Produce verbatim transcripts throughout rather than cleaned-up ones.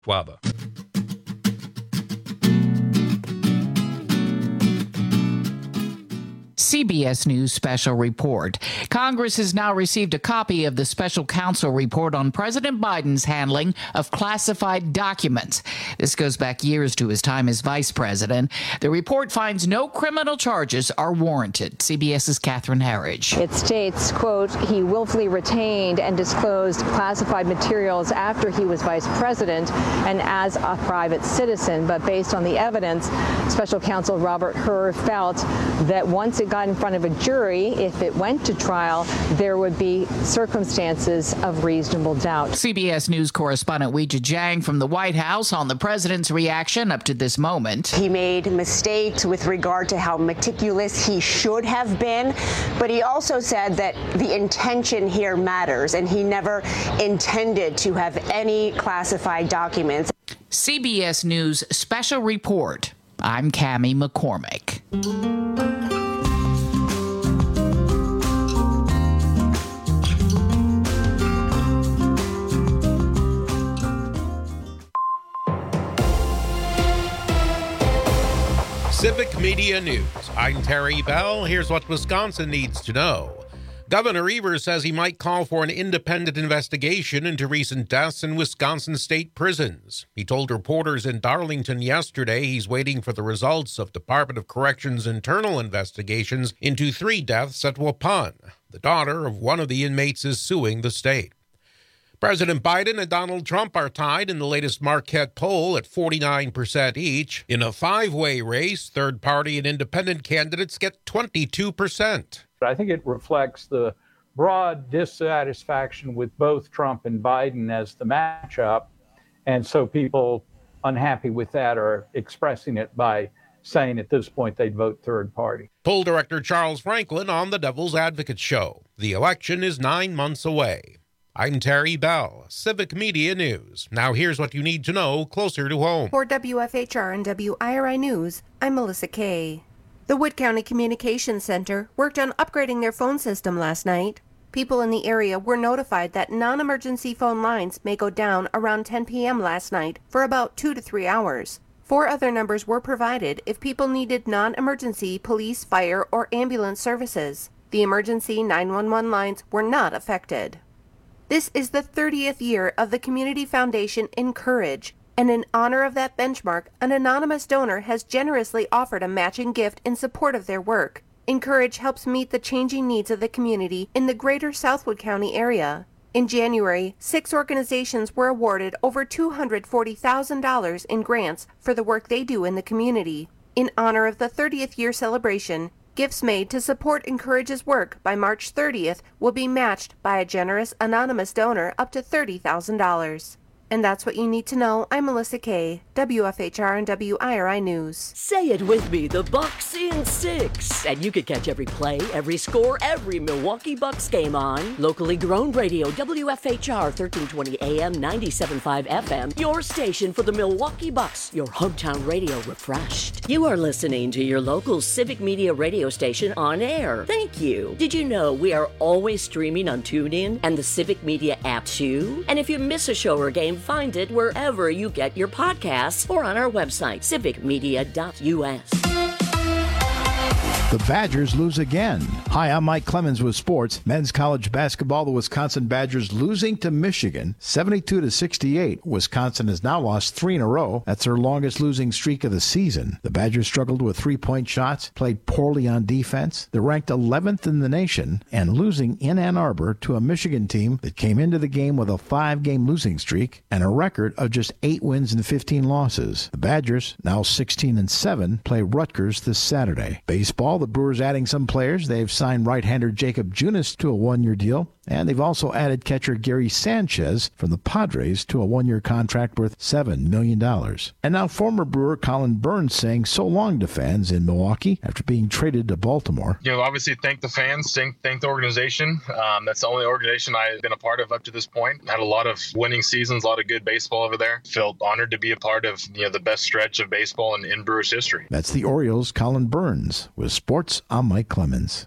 Waba. C B S News special report. Congress has now received a copy of the special counsel report on President Biden's handling of classified documents. This goes back years to his time as vice president. The report finds no criminal charges are warranted. CBS's Catherine Herridge. It states, quote, he willfully retained and disclosed classified materials after he was vice president and as a private citizen. But based on the evidence, special counsel Robert Hur felt that once it got in front of a jury, if it went to trial, there would be circumstances of reasonable doubt. C B S News correspondent Weijia Jiang from the White House on the president's reaction up to this moment. He made mistakes with regard to how meticulous he should have been, but he also said that the intention here matters, and he never intended to have any classified documents. C B S News special report. I'm Cammie McCormick. Civic Media News. I'm Terry Bell. Here's what Wisconsin needs to know. Governor Evers says he might call for an independent investigation into recent deaths in Wisconsin state prisons. He told reporters in Darlington yesterday he's waiting for the results of Department of Corrections' internal investigations into three deaths at Waupun. The daughter of one of the inmates is suing the state. President Biden and Donald Trump are tied in the latest Marquette poll at forty-nine percent each. In a five-way race, third-party and independent candidates get twenty-two percent. I think it reflects the broad dissatisfaction with both Trump and Biden as the matchup. And so people unhappy with that are expressing it by saying at this point they'd vote third party. Poll director Charles Franklin on the Devil's Advocate Show. The election is nine months away. I'm Terry Bell, Civic Media News. Now here's what you need to know closer to home. For W F H R and W I R I News, I'm Melissa Kay. The Wood County Communications Center worked on upgrading their phone system last night. People in the area were notified that non-emergency phone lines may go down around ten p.m. last night for about two to three hours. Four other numbers were provided if people needed non-emergency police, fire, or ambulance services. The emergency nine one one lines were not affected. This is the thirtieth year of the Community Foundation Encourage, and in honor of that benchmark, an anonymous donor has generously offered a matching gift in support of their work. Encourage helps meet the changing needs of the community in the greater Southwood County area. In January, six organizations were awarded over two hundred forty thousand dollars in grants for the work they do in the community. In honor of the thirtieth year celebration, gifts made to support Encourage's work by March thirtieth will be matched by a generous anonymous donor up to thirty thousand dollars. And that's what you need to know. I'm Melissa Kay, W F H R and W I R I News. Say it with me, the Bucks in six. And you can catch every play, every score, every Milwaukee Bucks game on locally grown radio, W F H R thirteen twenty A M, ninety-seven point five F M, your station for the Milwaukee Bucks, your hometown radio refreshed. You are listening to your local Civic Media radio station on air. Thank you. Did you know we are always streaming on TuneIn and the Civic Media app too? And if you miss a show or game, find it wherever you get your podcasts or on our website, civic media dot U S. The Badgers lose again. Hi, I'm Mike Clemens with sports. Men's college basketball, the Wisconsin Badgers losing to Michigan, seventy-two to sixty-eight. Wisconsin has now lost three in a row. That's their longest losing streak of the season. The Badgers struggled with three-point shots, played poorly on defense. They're ranked eleventh in the nation and losing in Ann Arbor to a Michigan team that came into the game with a five-game losing streak and a record of just eight wins and fifteen losses. The Badgers, now sixteen and seven, play Rutgers this Saturday. Baseball, the Brewers adding some players. They've signed right-hander Jacob Junis to a one-year deal, and they've also added catcher Gary Sanchez from the Padres to a one-year contract worth seven million dollars. And now former Brewer Colin Burns saying so long to fans in Milwaukee after being traded to Baltimore. You know, obviously thank the fans, thank, thank the organization. Um, that's the only organization I've been a part of up to this point. Had a lot of winning seasons, a lot of good baseball over there. Felt honored to be a part of, you know, the best stretch of baseball in, in Brewers history. That's the Orioles' Colin Burns. With sports, I'm Mike Clemens.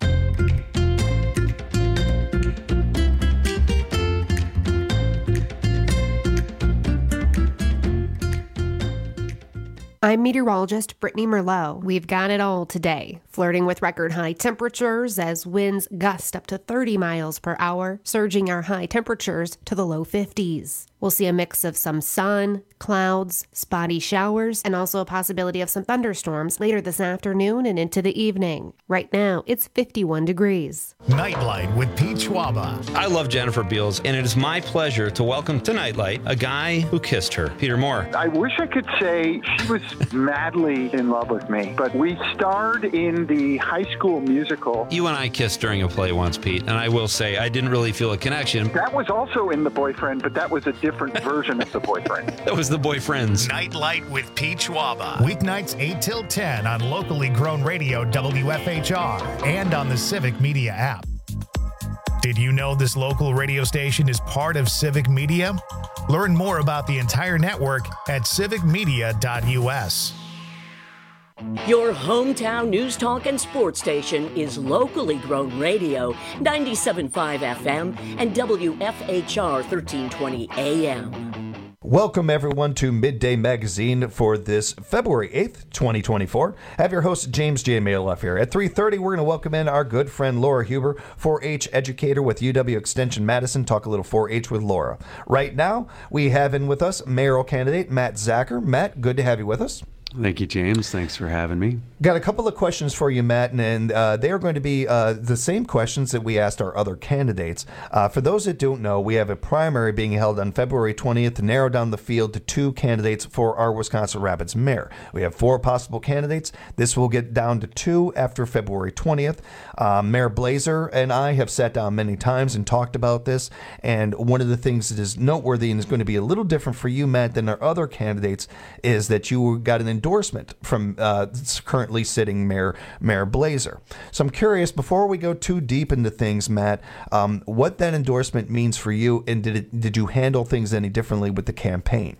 I'm meteorologist Brittany Merlot. We've got it all today. Flirting with record high temperatures as winds gust up to thirty miles per hour, surging our high temperatures to the low fifties. We'll see a mix of some sun, clouds, spotty showers, and also a possibility of some thunderstorms later this afternoon and into the evening. Right now, it's fifty-one degrees. Nightlight with Pete Schwaba. I love Jennifer Beals, and it is my pleasure to welcome to Nightlight a guy who kissed her, Peter Moore. I wish I could say she was madly in love with me, but we starred in the High School Musical. You and I kissed during a play once, Pete, and I will say I didn't really feel a connection. That was also in The Boyfriend, but that was a different version of The Boyfriend. That was The Boyfriends. Nightlight with Pete Schwaba. Weeknights eight till ten on locally grown radio W F H R and on the Civic Media app. Did you know this local radio station is part of Civic Media? Learn more about the entire network at civic media dot U S. Your hometown news talk and sports station is locally grown radio, ninety-seven point five F M and W F H R thirteen twenty A M. Welcome, everyone, to Midday Magazine for this February eighth, twenty twenty-four. I have your host, James J. Maloff here. At three thirty, we're going to welcome in our good friend Laura Huber, four H educator with U W Extension Madison. Talk a little four H with Laura. Right now, we have in with us mayoral candidate Matt Zacher. Matt, good to have you with us. Thank you, James. Thanks for having me. Got a couple of questions for you, Matt, and uh, they are going to be uh, the same questions that we asked our other candidates. Uh, for those that don't know, we have a primary being held on February twentieth to narrow down the field to two candidates for our Wisconsin Rapids mayor. We have four possible candidates. This will get down to two after February twentieth. Uh, Mayor Blazer and I have sat down many times and talked about this, and one of the things that is noteworthy and is going to be a little different for you, Matt, than our other candidates is that you got an endorsement from uh, currently sitting Mayor Mayor Blazer. So I'm curious, before we go too deep into things, Matt, um, what that endorsement means for you, and did it, did you handle things any differently with the campaign?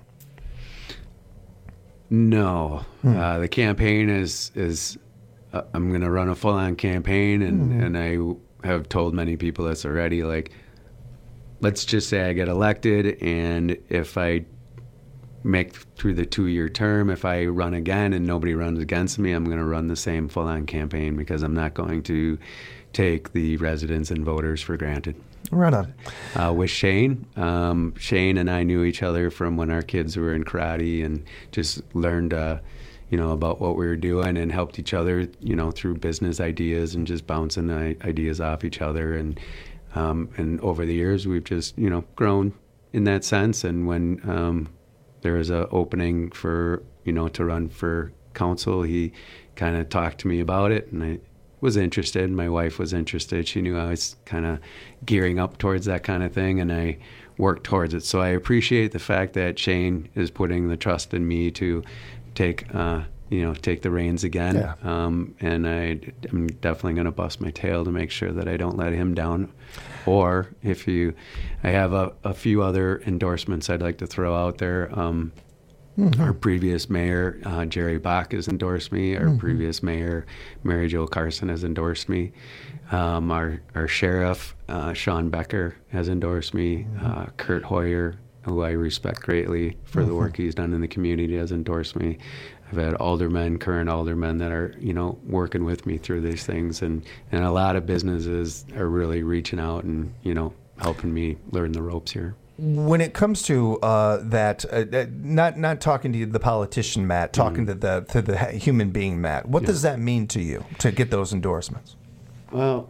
No, Hmm. uh, the campaign is is uh, I'm going to run a full-on campaign, and Hmm. and I have told many people this already. Like, let's just say I get elected, and if I make through the two-year term, if I run again and nobody runs against me, I'm going to run the same full-on campaign because I'm not going to take the residents and voters for granted. Right on. Uh, with Shane, um, Shane and I knew each other from when our kids were in karate, and just learned, uh, you know, about what we were doing and helped each other, you know, through business ideas and just bouncing the ideas off each other. And um, and over the years, we've just, you know, grown in that sense. And when um, there was an opening for, you know, to run for council, he kind of talked to me about it, and I was interested. My wife was interested. She knew I was kind of gearing up towards that kind of thing, and I worked towards it. So I appreciate the fact that Shane is putting the trust in me to take, uh, you know, take the reins again. Yeah. Um, and I, I'm definitely going to bust my tail to make sure that I don't let him down. Or if you, I have a, a few other endorsements I'd like to throw out there. Um, mm-hmm. Our previous mayor, uh, Jerry Bach, has endorsed me. Our mm-hmm. previous mayor, Mary Jo Carson, has endorsed me. Um, our, our sheriff, uh, Sean Becker, has endorsed me. Mm-hmm. Uh, Kurt Hoyer, who I respect greatly for mm-hmm. the work he's done in the community, has endorsed me. I've had aldermen, current aldermen that are, you know, working with me through these things, and, and a lot of businesses are really reaching out and, you know, helping me learn the ropes here. When it comes to uh, that, uh, not not talking to the politician, Matt, talking mm-hmm. to the to the human being, Matt, what yeah. does that mean to you to get those endorsements? Well,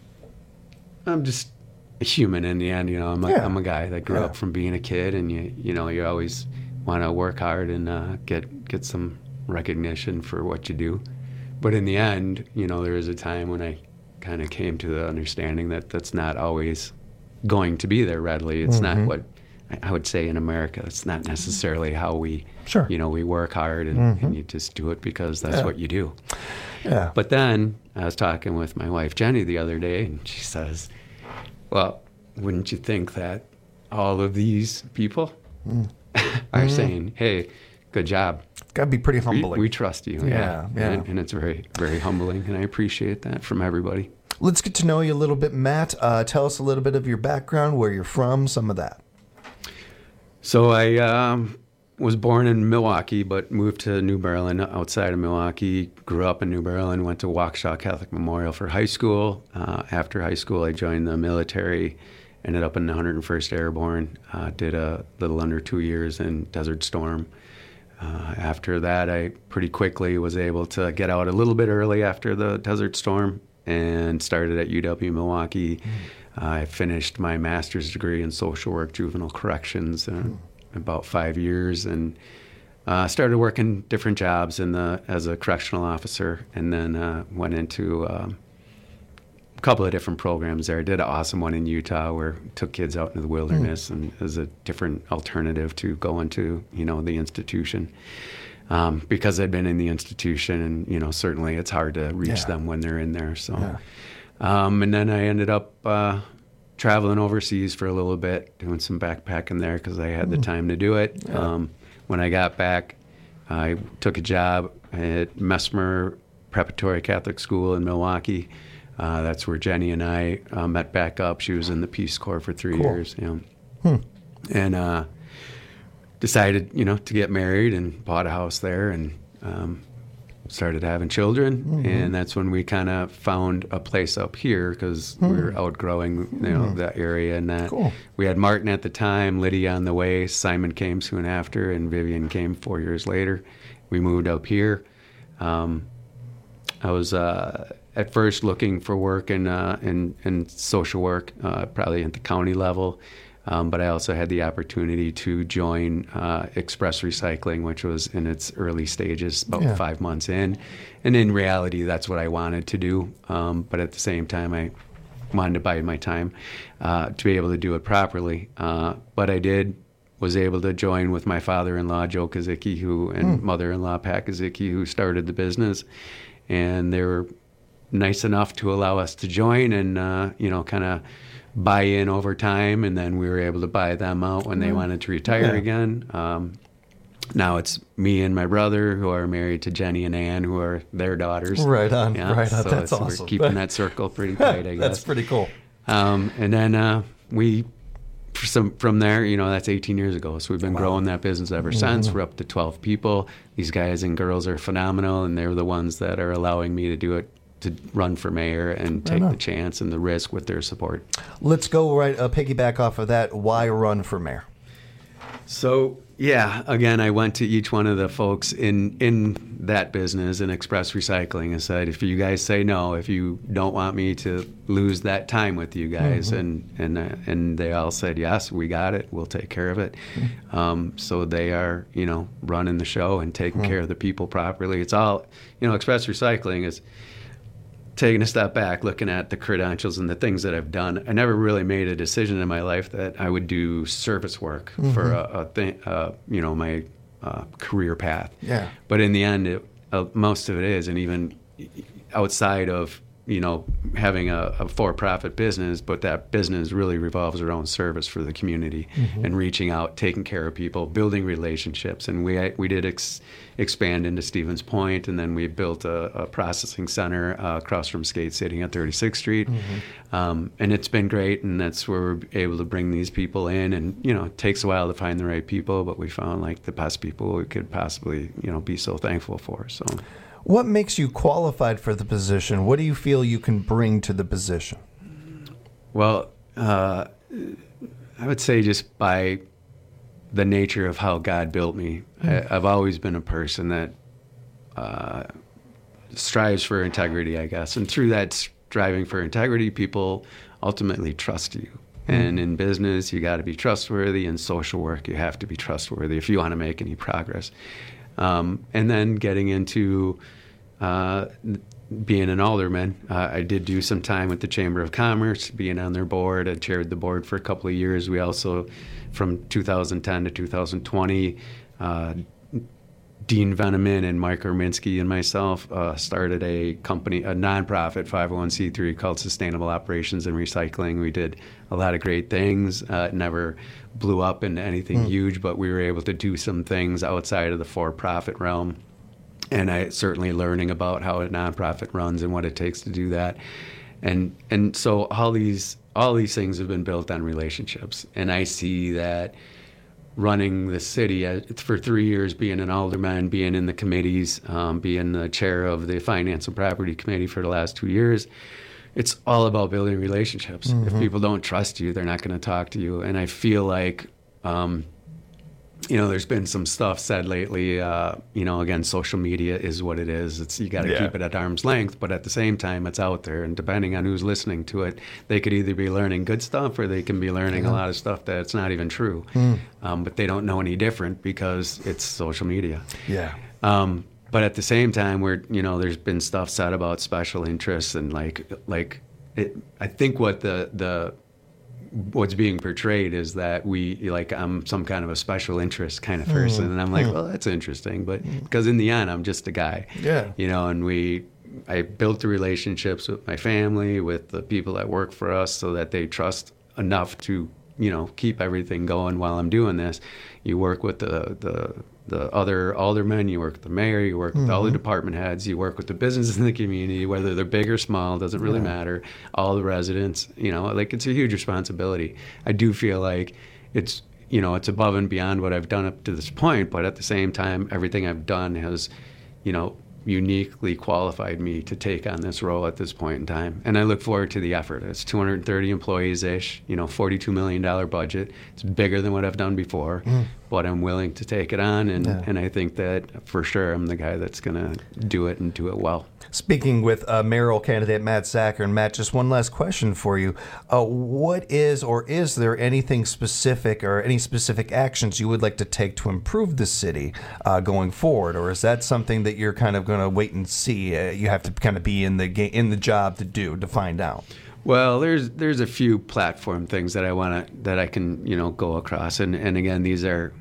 I'm just a human in the end. You know, I'm a, yeah. I'm a guy that grew yeah. up from being a kid, and you you know you always want to work hard and uh, get get some recognition for what you do. But in the end, you know, there was a time when I kind of came to the understanding that that's not always going to be there readily. It's mm-hmm. not what I would say in America. It's not necessarily how we, sure. you know, we work hard and, mm-hmm. and you just do it because that's yeah. what you do. Yeah. But then I was talking with my wife, Jenny, the other day, and she says, well, wouldn't you think that all of these people mm. are mm-hmm. saying, hey, good job. Got to be pretty humbling. We, we trust you. Yeah, yeah. yeah. And, and it's very, very humbling, and I appreciate that from everybody. Let's get to know you a little bit, Matt. Uh, tell us a little bit of your background, where you're from, some of that. So I um, was born in Milwaukee, but moved to New Berlin outside of Milwaukee. Grew up in New Berlin, went to Waukesha Catholic Memorial for high school. Uh, after high school, I joined the military, ended up in the one hundred first Airborne, uh, did a little under two years in Desert Storm. Uh, after that, I pretty quickly was able to get out a little bit early after the Desert Storm and started at U W Milwaukee. Mm. Uh, I finished my master's degree in social work, juvenile corrections, in mm. about five years, and uh, started working different jobs in the as a correctional officer, and then uh, went into um, a couple of different programs there. I did an awesome one in Utah where I took kids out into the wilderness, mm. and as a different alternative to going to, you know, the institution. Um, because I'd been in the institution, and, you know, certainly it's hard to reach yeah. them when they're in there. So, yeah. um, and then I ended up uh, traveling overseas for a little bit, doing some backpacking there because I had mm. the time to do it. Yeah. Um, when I got back, I took a job at Messmer Preparatory Catholic School in Milwaukee. Uh, that's where Jenny and I uh, met back up. She was in the Peace Corps for three cool. years. You know. hmm. And uh, decided, you know, to get married and bought a house there and um, started having children. Mm-hmm. And that's when we kind of found a place up here because mm. we were outgrowing, you know, mm. that area. And that cool. we had Martin at the time, Lydia on the way, Simon came soon after, and Vivian came four years later. We moved up here. Um, I was uh, at first looking for work in uh, in, in social work, uh, probably at the county level. Um, but I also had the opportunity to join uh, Express Recycling, which was in its early stages, about yeah. five months in. And in reality, that's what I wanted to do. Um, but at the same time, I wanted to bide my time uh, to be able to do it properly. Uh, but I did, was able to join with my father-in-law, Joe Kazicki, who, and mm. mother-in-law, Pat Kazicki, who started the business. And they were nice enough to allow us to join and, uh, you know, kind of buy in over time, and then we were able to buy them out when they mm. wanted to retire yeah. again. Um, now it's me and my brother who are married to Jenny and Ann, who are their daughters. Right on, yeah, right on. So That's awesome. We're keeping that circle pretty tight, I guess. That's pretty cool. Um, and then uh, we, for some, from there, you know, that's eighteen years ago. So we've been wow. growing that business ever mm-hmm. since. We're up to twelve people. These guys and girls are phenomenal, and they're the ones that are allowing me to do it, to run for mayor and take the chance and the risk with their support. Let's go right uh, piggyback off of that. Why run for mayor? So, yeah, again, I went to each one of the folks in, in that business in Express Recycling and said, if you guys say no, if you don't want me to lose that time with you guys, mm-hmm. and and uh, and they all said, yes, we got it. We'll take care of it. Mm-hmm. Um, so they are, you know, running the show and taking mm-hmm. care of the people properly. It's all, you know, Express Recycling is taking a step back, looking at the credentials and the things that I've done. I never really made a decision in my life that I would do service work mm-hmm. for a, a thing, uh, you know, my uh, career path. Yeah. But in the end, it, uh, most of it is, and even outside of, you know, having a, a for-profit business, but that business really revolves around service for the community mm-hmm. and reaching out, taking care of people, building relationships. And we we did ex, expand into Stevens Point, and then we built a, a processing center uh, across from Skate City on thirty-sixth Street. Mm-hmm. Um, and it's been great, and that's where we're able to bring these people in. And, you know, it takes a while to find the right people, but we found, like, the best people we could possibly, you know, be so thankful for. So. What makes you qualified for the position? What do you feel you can bring to the position? Well, uh, I would say just by the nature of how God built me. Mm. I, I've always been a person that uh, strives for integrity, I guess. And through that striving for integrity, people ultimately trust you. Mm. And in business, you got to be trustworthy. In social work, you have to be trustworthy if you want to make any progress. Um, and then getting into uh, being an alderman, uh, I did do some time with the Chamber of Commerce, being on their board. I chaired the board for a couple of years. We also, from two thousand ten to two thousand twenty, uh, Dean Veneman and Mike Erminsky and myself uh, started a company, a nonprofit five oh one c three called Sustainable Operations and Recycling. We did a lot of great things. Uh, it never blew up into anything mm. huge, but we were able to do some things outside of the for-profit realm. And I certainly learning about how a nonprofit runs and what it takes to do that. And and so all these all these things have been built on relationships. And I see that running the city as, for three years, being an alderman, being in the committees, um, being the chair of the Finance and Property Committee for the last two years. It's all about building relationships. Mm-hmm. If people don't trust you, they're not going to talk to you. And I feel like, um, you know, there's been some stuff said lately, uh, you know, again, social media is what it is. It's you got to yeah. keep it at arm's length, but at the same time, it's out there. And depending on who's listening to it, they could either be learning good stuff or they can be learning yeah. a lot of stuff that's not even true. Mm. Um, but they don't know any different because it's social media. Yeah. Um, But at the same time, we're you know, there's been stuff said about special interests and like like it, I think what the the what's being portrayed is that we like I'm some kind of a special interest kind of person, mm. and I'm like, mm. well, that's interesting, but because in the end, I'm just a guy, yeah, you know, and we. I built the relationships with my family, with the people that work for us, so that they trust enough to you know keep everything going while I'm doing this. You work with the the. the other aldermen, you work with the mayor, you work with mm-hmm. all the department heads, you work with the businesses in the community, whether they're big or small, doesn't really yeah. matter. All the residents, you know, like it's a huge responsibility. I do feel like it's, you know, it's above and beyond what I've done up to this point, but at the same time, everything I've done has, you know, uniquely qualified me to take on this role at this point in time. And I look forward to the effort. It's two hundred thirty employees-ish, you know, forty-two million dollars budget. It's bigger than what I've done before, mm. but I'm willing to take it on. And, yeah. and I think that for sure I'm the guy that's going to do it and do it well. Speaking with uh, mayoral candidate Matt Zacher, and Matt, just one last question for you. Uh, what is or is there anything specific or any specific actions you would like to take to improve the city uh, going forward? Or is that something that you're kind of going to wait and see? Uh, you have to kind of be in the ga- in the job to do, to find out? Well, there's there's a few platform things that I want to that I can you know go across, and, and again these are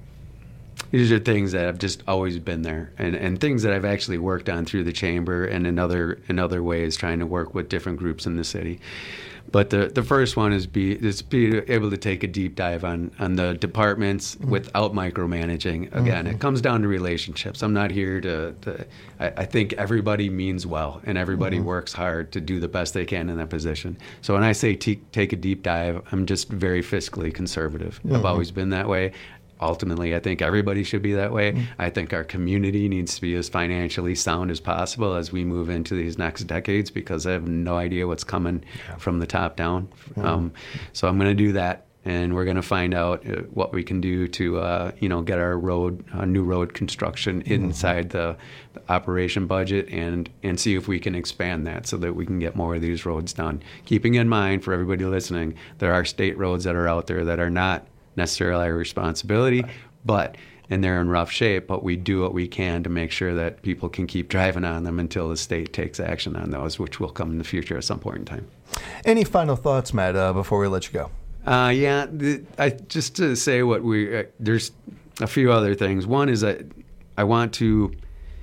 these are things that have just always been there, and, and things that I've actually worked on through the chamber and in other in other ways, trying to work with different groups in the city. But the, the first one is be is be able to take a deep dive on, on the departments mm-hmm. without micromanaging. Again, mm-hmm. it comes down to relationships. I'm not here to, to I, I think everybody means well, and everybody mm-hmm. works hard to do the best they can in that position. So when I say t- take a deep dive, I'm just very fiscally conservative. Mm-hmm. I've always been that way. Ultimately, I think everybody should be that way. Mm-hmm. I think our community needs to be as financially sound as possible as we move into these next decades, because I have no idea what's coming yeah. from the top down. Mm-hmm. Um, so I'm going to do that, and we're going to find out what we can do to, uh, you know, get our road, uh, new road construction mm-hmm. inside the, the operation budget, and and see if we can expand that so that we can get more of these roads done. Keeping in mind, for everybody listening, there are state roads that are out there that are not necessarily our responsibility, but and they're in rough shape, but we do what we can to make sure that people can keep driving on them until the state takes action on those, which will come in the future at some point in time. Any final thoughts, Matt, uh, before we let you go? Uh, yeah, the, I, just to say what we, uh, there's a few other things. One is that I want to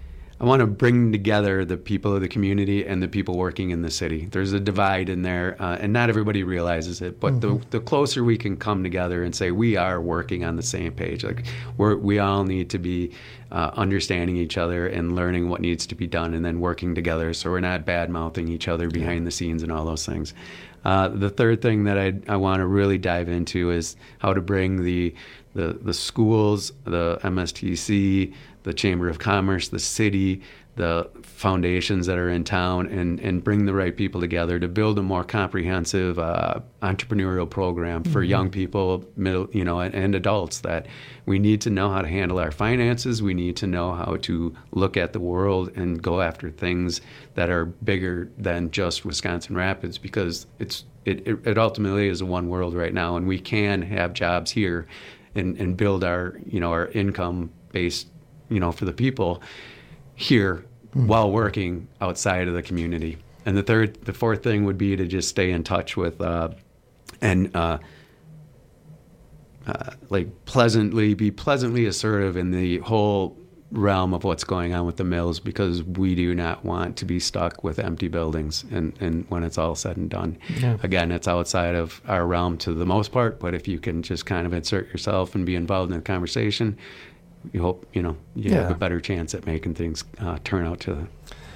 I want to bring together the people of the community and the people working in the city. There's a divide in there, uh, and not everybody realizes it. But mm-hmm. the the closer we can come together and say we are working on the same page, like we're, we all need to be uh, understanding each other and learning what needs to be done, and then working together so we're not bad mouthing each other behind the scenes and all those things. Uh, the third thing that I I want to really dive into is how to bring the the the schools, the M S T C, the Chamber of Commerce, the city, the foundations that are in town, and, and bring the right people together to build a more comprehensive uh, entrepreneurial program for mm-hmm. young people, middle, you know, and, and adults. That we need to know how to handle our finances. We need to know how to look at the world and go after things that are bigger than just Wisconsin Rapids, because it's it, it, it ultimately is a one world right now, and we can have jobs here and, and build our, you know, our income based, you know, for the people here mm. while working outside of the community. And the third, the fourth thing would be to just stay in touch with uh, and uh, uh, like pleasantly, be pleasantly assertive in the whole realm of what's going on with the mills, because we do not want to be stuck with empty buildings and, and when it's all said and done. Yeah. Again, it's outside of our realm to the most part, but if you can just kind of insert yourself and be involved in the conversation, you hope, you know, you yeah. have a better chance at making things uh, turn out to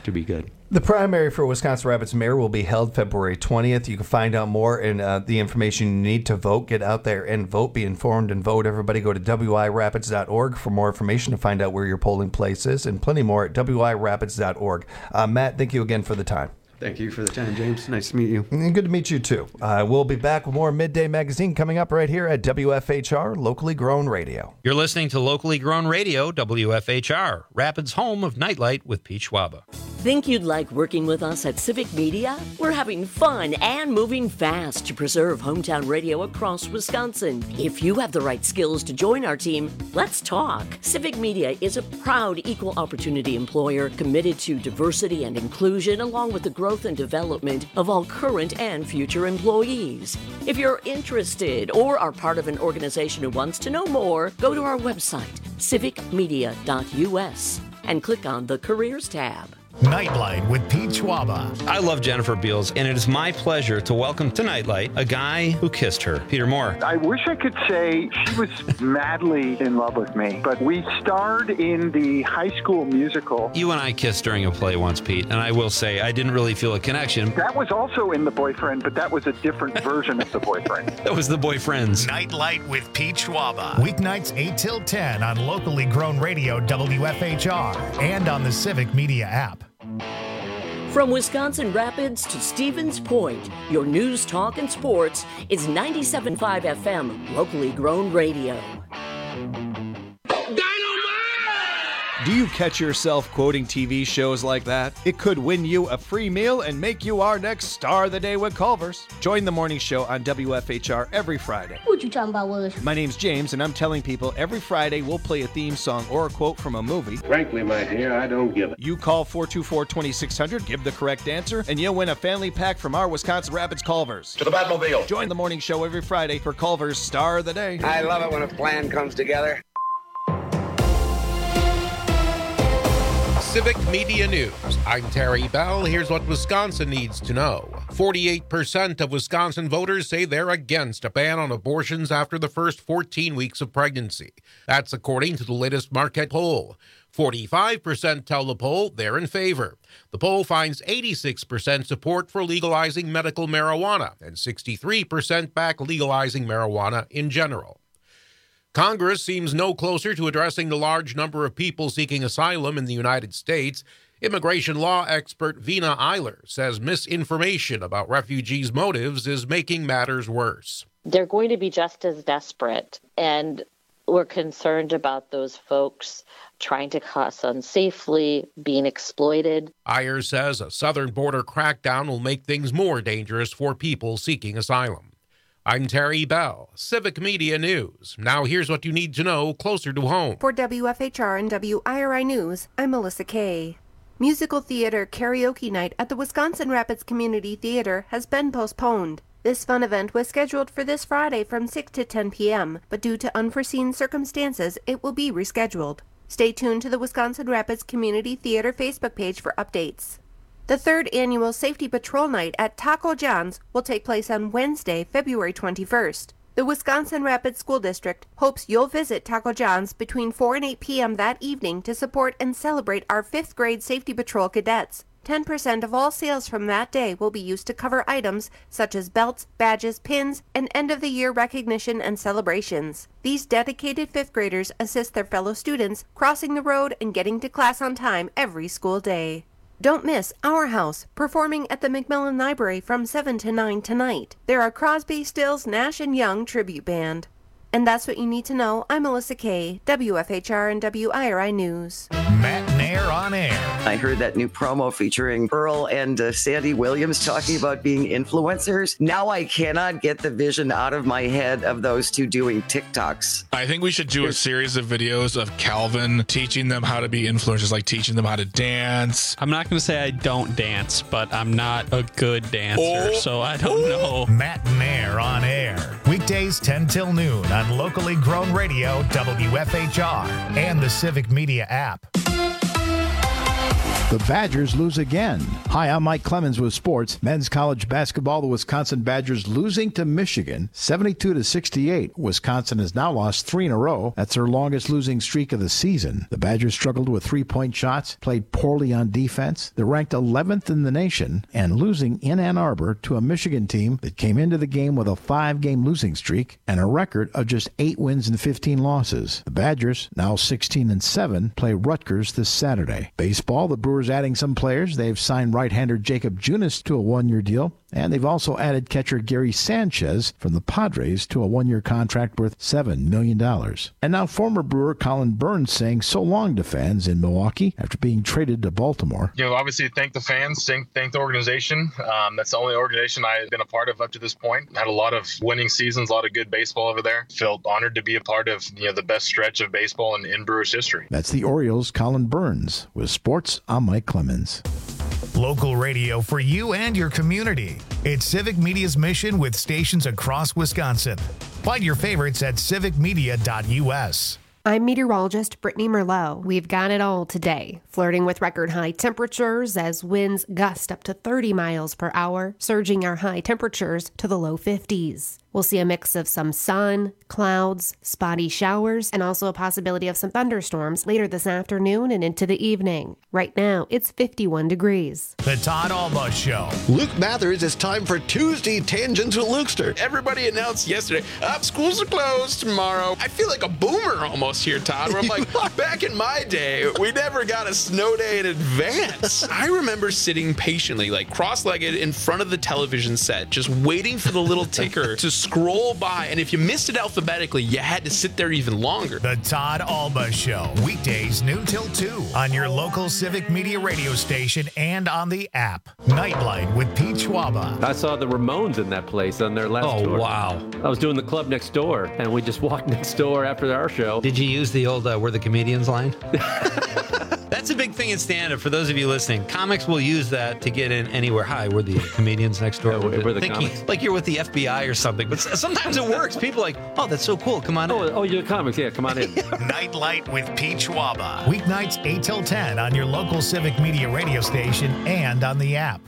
to be good. The primary for Wisconsin Rapids mayor will be held February twentieth. You can find out more and uh, the information you need to vote. Get out there and vote. Be informed and vote. Everybody go to W I rapids dot org for more information to find out where your polling place is, and plenty more at W I rapids dot org. Uh, Matt, thank you again for the time. Thank you for the time, James. Nice to meet you. And good to meet you, too. Uh, we'll be back with more Midday Magazine coming up right here at W F H R, Locally Grown Radio. You're listening to Locally Grown Radio, W F H R, Rapids' home of Nightlight with Pete Schwaba. Think you'd like working with us at Civic Media? We're having fun and moving fast to preserve hometown radio across Wisconsin. If you have the right skills to join our team, let's talk. Civic Media is a proud equal opportunity employer committed to diversity and inclusion, along with the growth and development of all current and future employees. If you're interested or are part of an organization who wants to know more, go to our website, civic media dot U S, and click on the Careers tab. Nightlight with Pete Schwaba. I love Jennifer Beals, and it is my pleasure to welcome to Nightlight a guy who kissed her, Peter Moore. I wish I could say she was madly in love with me, but we starred in the High School Musical. You and I kissed during a play once, Pete, and I will say I didn't really feel a connection. That was also in The Boyfriend, but that was a different version of The Boyfriend. That was The Boyfriends. Nightlight with Pete Schwaba. Weeknights eight till ten on Locally Grown Radio W F H R and on the Civic Media app. From Wisconsin Rapids to Stevens Point, your news, talk, and sports is ninety-seven point five F M, Locally Grown Radio. Do you catch yourself quoting T V shows like that? It could win you a free meal and make you our next star of the day with Culver's. Join the morning show on W F H R every Friday. What you talking about, Willis? My name's James, and I'm telling people every Friday we'll play a theme song or a quote from a movie. Frankly, my dear, I don't give it. You call four two four, two six zero zero, give the correct answer, and you'll win a family pack from our Wisconsin Rapids Culver's. To the Batmobile. Join the morning show every Friday for Culver's Star of the Day. I love it when a plan comes together. Civic Media News. I'm Terry Bell. Here's what Wisconsin needs to know. forty-eight percent of Wisconsin voters say they're against a ban on abortions after the first fourteen weeks of pregnancy. That's according to the latest Marquette poll. forty-five percent tell the poll they're in favor. The poll finds eighty-six percent support for legalizing medical marijuana and sixty-three percent back legalizing marijuana in general. Congress seems no closer to addressing the large number of people seeking asylum in the United States. Immigration law expert Vina Eiler says misinformation about refugees' motives is making matters worse. They're going to be just as desperate, and we're concerned about those folks trying to cross unsafely, being exploited. Eiler says a southern border crackdown will make things more dangerous for people seeking asylum. I'm Terry Bell, Civic Media News. Now here's what you need to know closer to home. For W F H R and W I R I News, I'm Melissa Kay. Musical theater karaoke night at the Wisconsin Rapids Community Theater has been postponed. This fun event was scheduled for this Friday from six to ten p.m., but due to unforeseen circumstances, it will be rescheduled. Stay tuned to the Wisconsin Rapids Community Theater Facebook page for updates. The third annual Safety Patrol Night at Taco John's will take place on Wednesday, February twenty-first. The Wisconsin Rapids School District hopes you'll visit Taco John's between four and eight p.m. that evening to support and celebrate our fifth grade Safety Patrol cadets. ten percent of all sales from that day will be used to cover items such as belts, badges, pins, and end-of-the-year recognition and celebrations. These dedicated fifth graders assist their fellow students crossing the road and getting to class on time every school day. Don't miss Our House, performing at the Macmillan Library from seven to nine tonight. They're a Crosby, Stills, Nash and Young tribute band. And that's what you need to know. I'm Melissa Kay, W F H R and W I R I News. Matt Nair on air. I heard that new promo featuring Earl and uh, Sandy Williams talking about being influencers. Now I cannot get the vision out of my head of those two doing TikToks. I think we should do a series of videos of Calvin teaching them how to be influencers, like teaching them how to dance. I'm not going to say I don't dance, but I'm not a good dancer, Oh. so I don't know. Matt Nair on air. Weekdays ten till noon on Locally Grown Radio W F H R and the Civic Media app. The Badgers lose again. Hi, I'm Mike Clemens with sports. Men's college basketball, the Wisconsin Badgers losing to Michigan seventy-two to sixty-eight. Wisconsin has now lost three in a row. That's their longest losing streak of the season. The Badgers struggled with three-point shots, played poorly on defense. They're ranked eleventh in the nation and losing in Ann Arbor to a Michigan team that came into the game with a five-game losing streak and a record of just eight wins and fifteen losses. The Badgers, now sixteen and seven, play Rutgers this Saturday. Baseball, the Brewers adding some players. They've signed right-hander Jacob Junis to a one-year deal, and they've also added catcher Gary Sanchez from the Padres to a one-year contract worth seven million dollars. And now former Brewer Colin Burns saying so long to fans in Milwaukee after being traded to Baltimore. You know, obviously thank the fans, thank, thank the organization. Um, that's the only organization I've been a part of up to this point. Had a lot of winning seasons, a lot of good baseball over there. Felt honored to be a part of, you know, the best stretch of baseball in, in Brewers history. That's the Orioles' Colin Burns. With sports, I'm Mike Clemens. Local radio for you and your community. It's Civic Media's mission with stations across Wisconsin. Find your favorites at civic media dot u s. I'm meteorologist Brittany Merlot. We've got it all today. Flirting with record high temperatures as winds gust up to thirty miles per hour, surging our high temperatures to the low fifties. We'll see a mix of some sun, clouds, spotty showers, and also a possibility of some thunderstorms later this afternoon and into the evening. Right now, it's fifty-one degrees. The Todd Alba Show. Luke Mathers, it's time for Tuesday Tangents with Lukester. Everybody announced yesterday, up, schools are closed tomorrow. I feel like a boomer almost here, Todd, where I'm like, back in my day, we never got a snow day in advance. I remember sitting patiently, like cross-legged in front of the television set, just waiting for the little ticker to scroll by, and if you missed it alphabetically, you had to sit there even longer. The Todd Alba Show, weekdays noon till two on your local Civic Media radio station and on the app. Nightlight with Pete Schwaba. I saw the Ramones in that place on their last Oh, tour. wow. I was doing the club next door, and we just walked next door after our show. Did you use the old uh, "We're the Comedians" line? That's a big thing in stand-up. For those of you listening, comics will use that to get in anywhere. Hi, we're the comedians next door. Yeah, we're, we're the thinking, comics. like you're with the F B I or something. But sometimes it works. People are like, oh, that's so cool. Come on oh, in. Oh, you're the comics. Yeah, come on in. Nightlight with Pete Schwaba. Weeknights eight till ten on your local Civic Media radio station and on the app.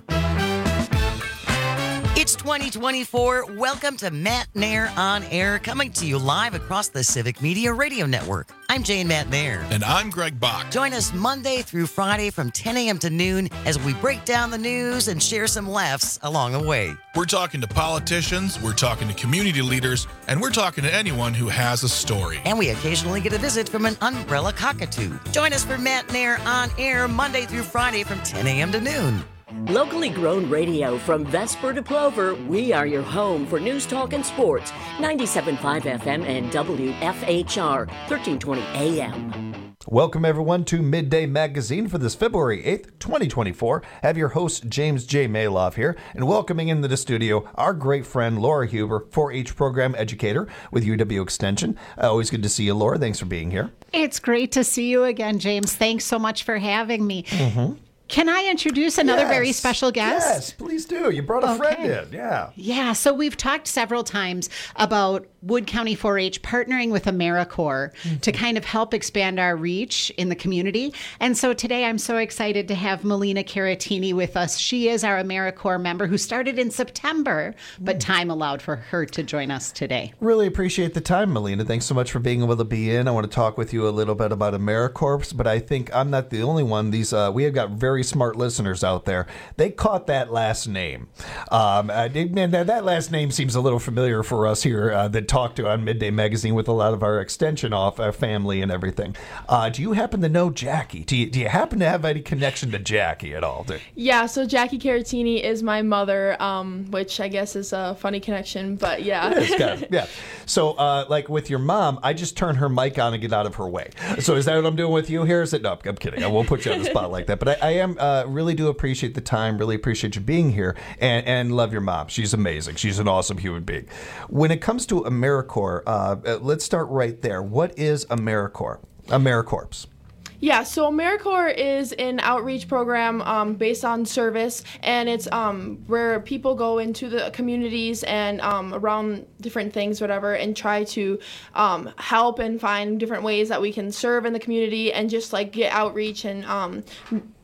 It's twenty twenty-four. Welcome to Matt Nair On Air, coming to you live across the Civic Media Radio Network. I'm Jane Matt Nair. And I'm Greg Bach. Join us Monday through Friday from ten a.m. to noon as we break down the news and share some laughs along the way. We're talking to politicians, we're talking to community leaders, and we're talking to anyone who has a story. And we occasionally get a visit from an umbrella cockatoo. Join us for Matt Nair On Air Monday through Friday from ten a.m. to noon. Locally grown radio from Vesper to Plover, we are your home for news, talk, and sports. ninety-seven point five F M and W F H R, thirteen twenty A M. Welcome, everyone, to Midday Magazine for this February eighth, twenty twenty-four. I have your host, James J. Maloff here, and welcoming into the studio our great friend, Laura Huber, four H program educator with U W Extension. Uh, always good to see you, Laura. Thanks for being here. It's great to see you again, James. Thanks so much for having me. Mm-hmm. Can I introduce another Yes. very special guest? Yes, please do. You brought a Okay. friend in. Yeah. Yeah, so we've talked several times about Wood County four H partnering with AmeriCorps Mm-hmm. to kind of help expand our reach in the community. And so today I'm so excited to have Melina Caratini with us. She is our AmeriCorps member who started in September, but time allowed for her to join us today. Really appreciate the time, Melina. Thanks so much for being able to be in. I want to talk with you a little bit about AmeriCorps, but I think I'm not the only one. These uh, we have got very smart listeners out there. They caught that last name. Um, uh, man, that, that last name seems a little familiar for us here uh, that talk to on Midday Magazine with a lot of our extension off our family and everything. Uh, do you happen to know Jackie? Do you, do you happen to have any connection to Jackie at all? Do- Yeah, so Jackie Caratini is my mother, um, which I guess is a funny connection, but yeah. It is kind of, yeah. So, uh, like with your mom, I just turn her mic on and get out of her way. So, is that what I'm doing with you here? Is it? No, I'm kidding. I won't put you on the spot like that. But I, I am uh, really do appreciate the time. Really appreciate you being here, and, and love your mom. She's amazing. She's an awesome human being. When it comes to AmeriCorps, uh, let's start right there. What is AmeriCorps? AmeriCorps. Yeah, so AmeriCorps is an outreach program um, based on service, and it's um, where people go into the communities and um, around different things, whatever, and try to um, help and find different ways that we can serve in the community and just like get outreach and um,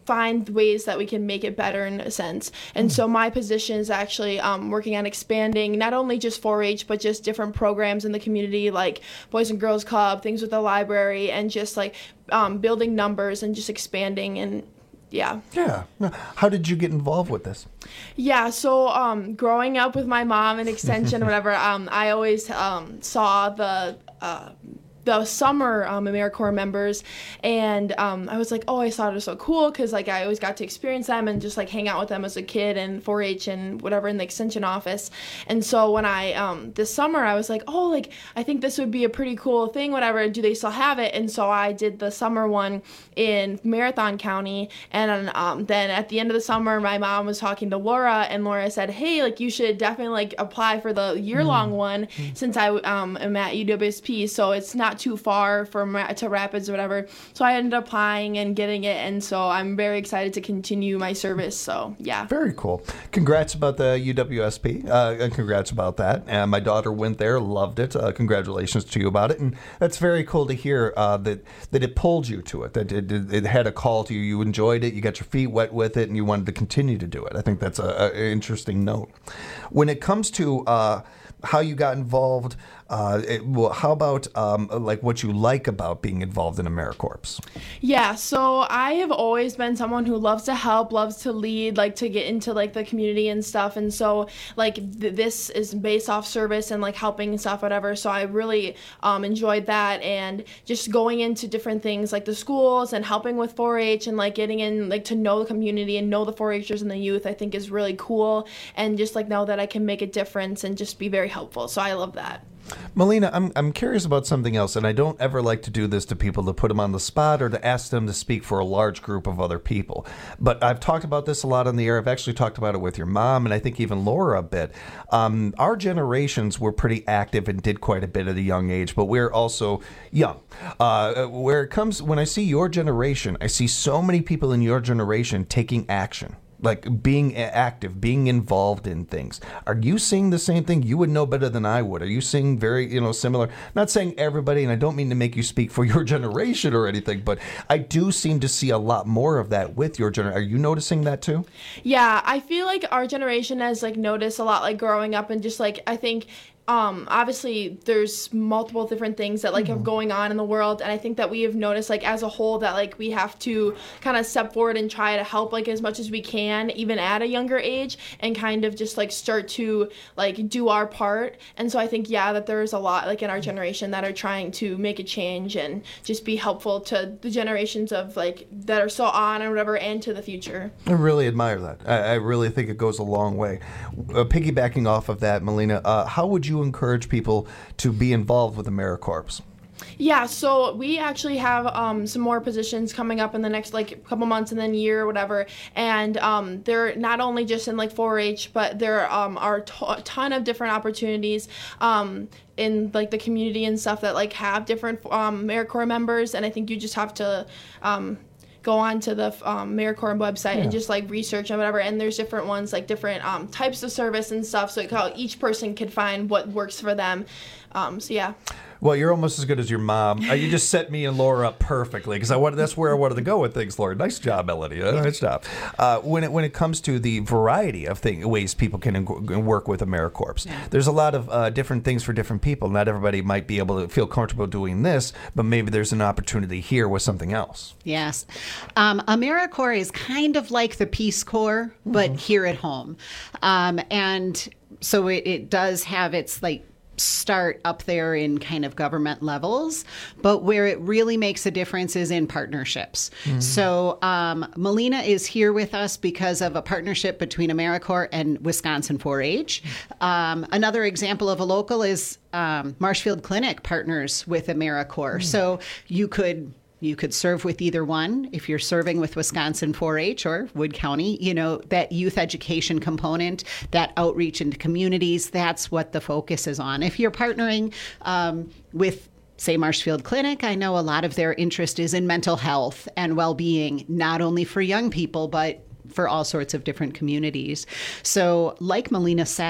find ways that we can make it better in a sense. And so my position is actually um, working on expanding not only just four H, but just different programs in the community, like Boys and Girls Club, things with the library, and just like um, building numbers and just expanding. And yeah. Yeah. How did you get involved with this? Yeah, so um, growing up with my mom in Extension or whatever, um, I always um, saw the uh, the summer um, AmeriCorps members, and um, I was like, oh, I thought it was so cool because like I always got to experience them and just like hang out with them as a kid and four H and whatever in the Extension office. And so when I um, this summer I was like, oh, like I think this would be a pretty cool thing, whatever. Do they still have it? And so I did the summer one in Marathon County, and um, then at the end of the summer my mom was talking to Laura, and Laura said, hey, like you should definitely like apply for the year-long mm. one mm. since I um, am at U W S P, so it's not too far from to Rapids or whatever. So I ended up applying and getting it, and so I'm very excited to continue my service. So yeah, very cool. Congrats about the U W S P, uh, and congrats about that. And my daughter went there, loved it. Uh, congratulations to you about it, and that's very cool to hear uh, that that it pulled you to it. That it, it, it had a call to you. You enjoyed it. You got your feet wet with it, and you wanted to continue to do it. I think that's a, a interesting note. When it comes to uh, how you got involved, uh, it, well, how about um, like what you like about being involved in AmeriCorps? Yeah, so I have always been someone who loves to help, loves to lead, like to get into like the community and stuff. And so like th- this is based off service and like helping and stuff, whatever. So I really um, enjoyed that, and just going into different things like the schools and helping with four H and like getting in like to know the community and know the four Hers and the youth, I think is really cool. And just like know that I can make a difference and just be very helpful. So I love that. Melina, I'm I'm curious about something else, and I don't ever like to do this to people, to put them on the spot or to ask them to speak for a large group of other people. But I've talked about this a lot on the air. I've actually talked about it with your mom, and I think even Laura a bit. Um, our generations were pretty active and did quite a bit at a young age, but we're also young. Uh, where it comes, when I see your generation, I see so many people in your generation taking action. Like being active, being involved in things. Are you seeing the same thing? You would know better than I would. Are you seeing very, you know, similar? Not saying everybody, and I don't mean to make you speak for your generation or anything, but I do seem to see a lot more of that with your generation. Are you noticing that too? Yeah, I feel like our generation has like noticed a lot, like growing up, and just like I think. Um, obviously there's multiple different things that like mm-hmm. are going on in the world, and I think that we have noticed like as a whole that like we have to kind of step forward and try to help like as much as we can, even at a younger age, and kind of just like start to like do our part. And so I think yeah that there's a lot like in our generation that are trying to make a change and just be helpful to the generations of like that are still on or whatever, and to the future. I really admire that. I, I really think it goes a long way. Uh, piggybacking off of that, Melina, uh, how would you encourage people to be involved with AmeriCorps? Yeah, so we actually have um, some more positions coming up in the next like couple months and then year or whatever, and um, they're not only just in like four H, but there um, are t- a ton of different opportunities um, in like the community and stuff that like have different um, AmeriCorps members, and I think you just have to um, go on to the um, AmeriCorps website yeah. and just like research and whatever, and there's different ones like different um, types of service and stuff, so how each person could find what works for them. Um, so yeah. Well, you're almost as good as your mom. Uh, you just set me and Laura up perfectly, because I wanted, that's where I wanted to go with things, Laura. Nice job, Melanie. Uh, nice job. Uh, when it when it comes to the variety of thing, ways people can en- work with AmeriCorps, yeah. there's a lot of uh, different things for different people. Not everybody might be able to feel comfortable doing this, but maybe there's an opportunity here with something else. Yes. Um, AmeriCorps is kind of like the Peace Corps, but mm-hmm. here at home. Um, and so it, it does have its like start up there in kind of government levels, but where it really makes a difference is in partnerships. Mm-hmm. So um, Melina is here with us because of a partnership between AmeriCorps and Wisconsin four H. Um, another example of a local is um, Marshfield Clinic partners with AmeriCorps. Mm-hmm. So you could You could serve with either one. If you're serving with Wisconsin four H or Wood County, you know, that youth education component, that outreach into communities, that's what the focus is on. If you're partnering um, with, say, Marshfield Clinic, I know a lot of their interest is in mental health and well-being, not only for young people, but for all sorts of different communities. So like Melina said,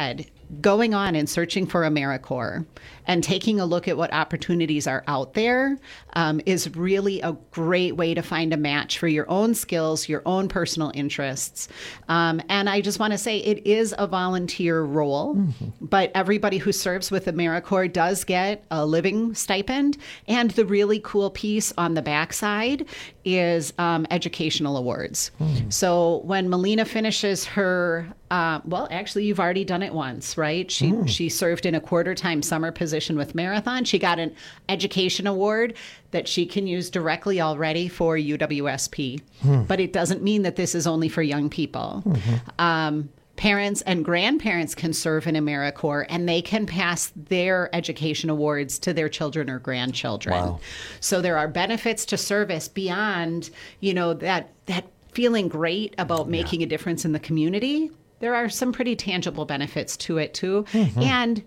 going on and searching for AmeriCorps and taking a look at what opportunities are out there um, is really a great way to find a match for your own skills, your own personal interests. Um, and I just want to say it is a volunteer role, mm-hmm. but everybody who serves with AmeriCorps does get a living stipend. And the really cool piece on the backside is um, educational awards. Mm-hmm. So when Melina finishes her Uh, well, actually, you've already done it once, right? She mm. she served in a quarter-time summer position with Marathon. She got an education award that she can use directly already for U W S P. Mm. But it doesn't mean that this is only for young people. Mm-hmm. Um, parents and grandparents can serve in AmeriCorps, and they can pass their education awards to their children or grandchildren. Wow. So there are benefits to service beyond, you know, that that feeling great about making yeah. a difference in the community. There are some pretty tangible benefits to it, too. Mm-hmm. And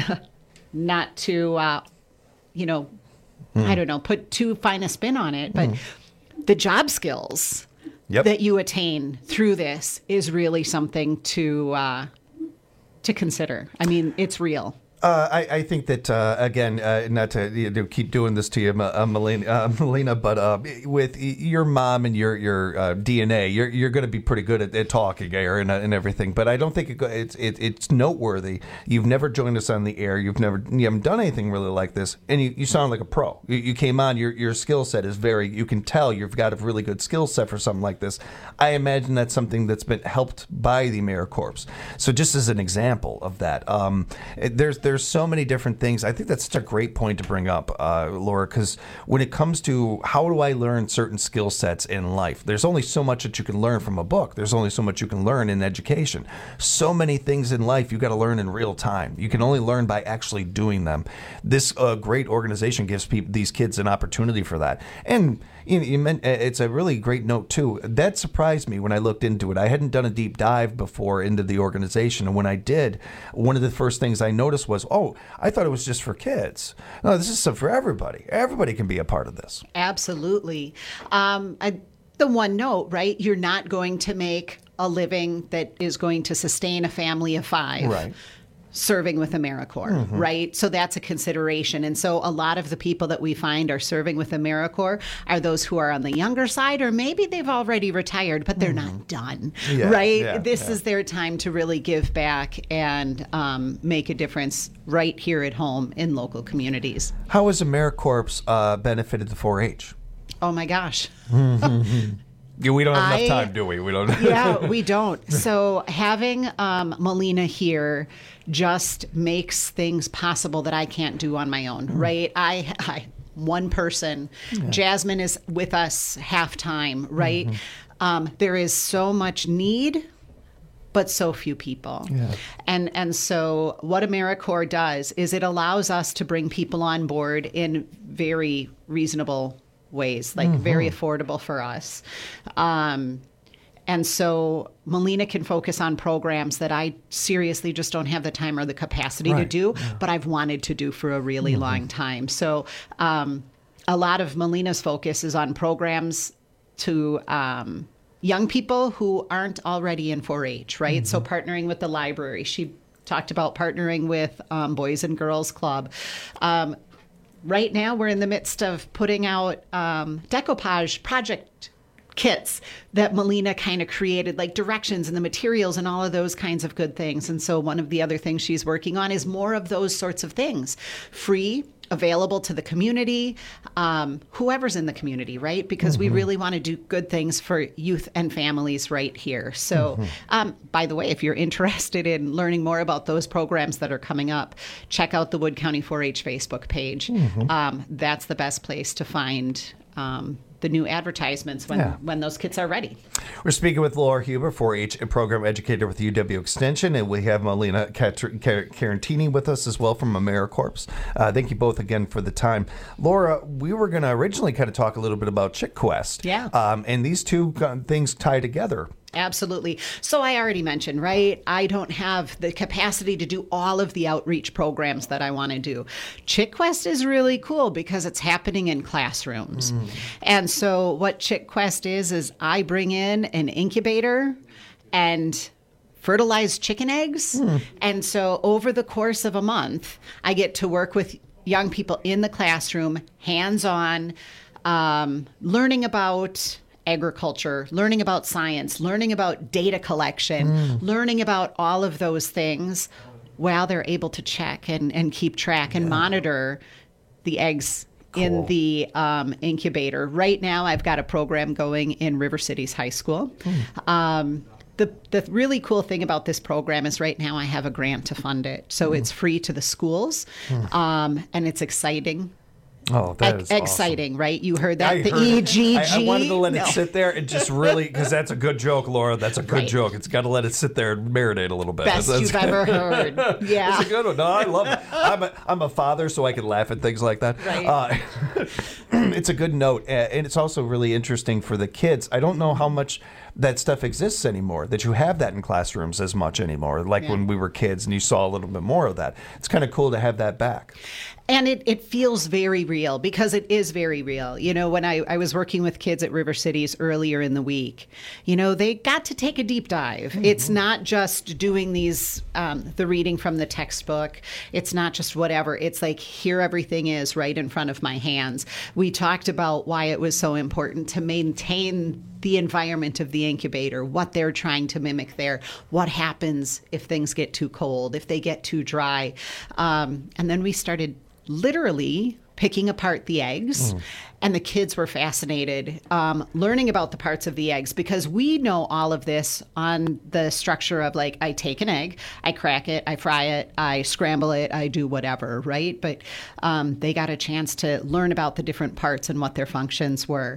not to, uh, you know, mm. I don't know, put too fine a spin on it, but mm. the job skills yep. that you attain through this is really something to uh, to consider. I mean, it's real. Uh, I, I think that, uh, again, uh, not to, you know, keep doing this to you, uh, Melina, uh, Melina, but uh, with your mom and your your uh, D N A, you're you're going to be pretty good at, at talking air and, and everything. But I don't think it, it's it, it's noteworthy. You've never joined us on the air. You've never you haven't done anything really like this, and you, you sound like a pro. You, you came on. Your your skill set is very. You can tell you've got a really good skill set for something like this. I imagine that's something that's been helped by the AmeriCorps. So just as an example of that, um, there's there's There's so many different things. I think that's such a great point to bring up, uh, Laura, because when it comes to how do I learn certain skill sets in life, there's only so much that you can learn from a book. There's only so much you can learn in education. So many things in life you got to learn in real time. You can only learn by actually doing them. This uh, great organization gives people, these kids an opportunity for that. And you, you meant, it's a really great note, too. That surprised me when I looked into it. I hadn't done a deep dive before into the organization. And when I did, one of the first things I noticed was, oh, I thought it was just for kids. No, this is for everybody. Everybody can be a part of this. Absolutely. Um, I, the one note, right? You're not going to make a living that is going to sustain a family of five. Right. Serving with AmeriCorps, mm-hmm. right? So that's a consideration. And so a lot of the people that we find are serving with AmeriCorps are those who are on the younger side, or maybe they've already retired, but they're mm-hmm. not done, yeah, right? Yeah, this yeah. is their time to really give back and um, make a difference right here at home in local communities. How has AmeriCorps uh, benefited the four H? Oh my gosh. Yeah, we don't have enough I, time, do we? We don't. Yeah, we don't. So having um, Melina here just makes things possible that I can't do on my own, mm. right? I, I one person. Yeah. Jasmine is with us half time, right? Mm-hmm. Um, there is so much need, but so few people. Yeah. And and so what AmeriCorps does is it allows us to bring people on board in very reasonable ways, like mm-hmm. very affordable for us. Um, and so Melina can focus on programs that I seriously just don't have the time or the capacity right. to do, yeah. but I've wanted to do for a really mm-hmm. long time. So um, a lot of Melina's focus is on programs to um, young people who aren't already in four H, right? Mm-hmm. So partnering with the library. She talked about partnering with um, Boys and Girls Club. Um, Right now, we're in the midst of putting out um, decoupage project kits that Melina kind of created, like directions and the materials and all of those kinds of good things. And so one of the other things she's working on is more of those sorts of things. Free, available to the community, um, whoever's in the community, right? Because mm-hmm. we really want to do good things for youth and families right here. So, mm-hmm. um, by the way, if you're interested in learning more about those programs that are coming up, check out the Wood County four H Facebook page. Mm-hmm. Um, that's the best place to find um, the new advertisements when, yeah. when those kits are ready. We're speaking with Laura Huber, four H program educator with U W Extension, and we have Melina Carantini with us as well from AmeriCorps. Uh, thank you both again for the time. Laura, we were going to originally kind of talk a little bit about Chick Quest. Yeah. Um, and these two things tie together. Absolutely. So I already mentioned, right? I don't have the capacity to do all of the outreach programs that I want to do. Chick Quest is really cool because it's happening in classrooms. Mm. And so what Chick Quest is, is I bring in an incubator and fertilized chicken eggs. Mm. And so over the course of a month, I get to work with young people in the classroom, hands-on, um, learning about agriculture, learning about science, learning about data collection, mm. learning about all of those things while they're able to check and, and keep track and yeah. monitor the eggs cool. in the um, incubator. Right now, I've got a program going in River Cities High School. Mm. Um, The, the really cool thing about this program is right now I have a grant to fund it. So mm. it's free to the schools, mm. um, and it's exciting. Oh, that is e- exciting, awesome. Right? You heard that? I the heard E G G. I, I wanted to let no. it sit there and just really, because that's a good joke, Laura. That's a good right. joke. It's got to let it sit there and marinate a little bit. Best that's, you've ever heard. Yeah. It's a good one. No, I love it. I'm a, I'm a father, so I can laugh at things like that. Right. Uh, it's a good note, and it's also really interesting for the kids. I don't know how much that stuff exists anymore, that you have that in classrooms as much anymore, like yeah. when we were kids and you saw a little bit more of that. It's kind of cool to have that back. And it, it feels very real because it is very real. You know, when I, I was working with kids at River Cities earlier in the week, you know, they got to take a deep dive. Mm-hmm. It's not just doing these, um, the reading from the textbook. It's not just whatever. It's like, here everything is right in front of my hands. We talked about why it was so important to maintain the environment of the incubator, what they're trying to mimic there, what happens if things get too cold, if they get too dry. Um, and then we started literally picking apart the eggs. Mm. And the kids were fascinated um, learning about the parts of the eggs because we know all of this on the structure of like, I take an egg, I crack it, I fry it, I scramble it, I do whatever, right? But um, they got a chance to learn about the different parts and what their functions were.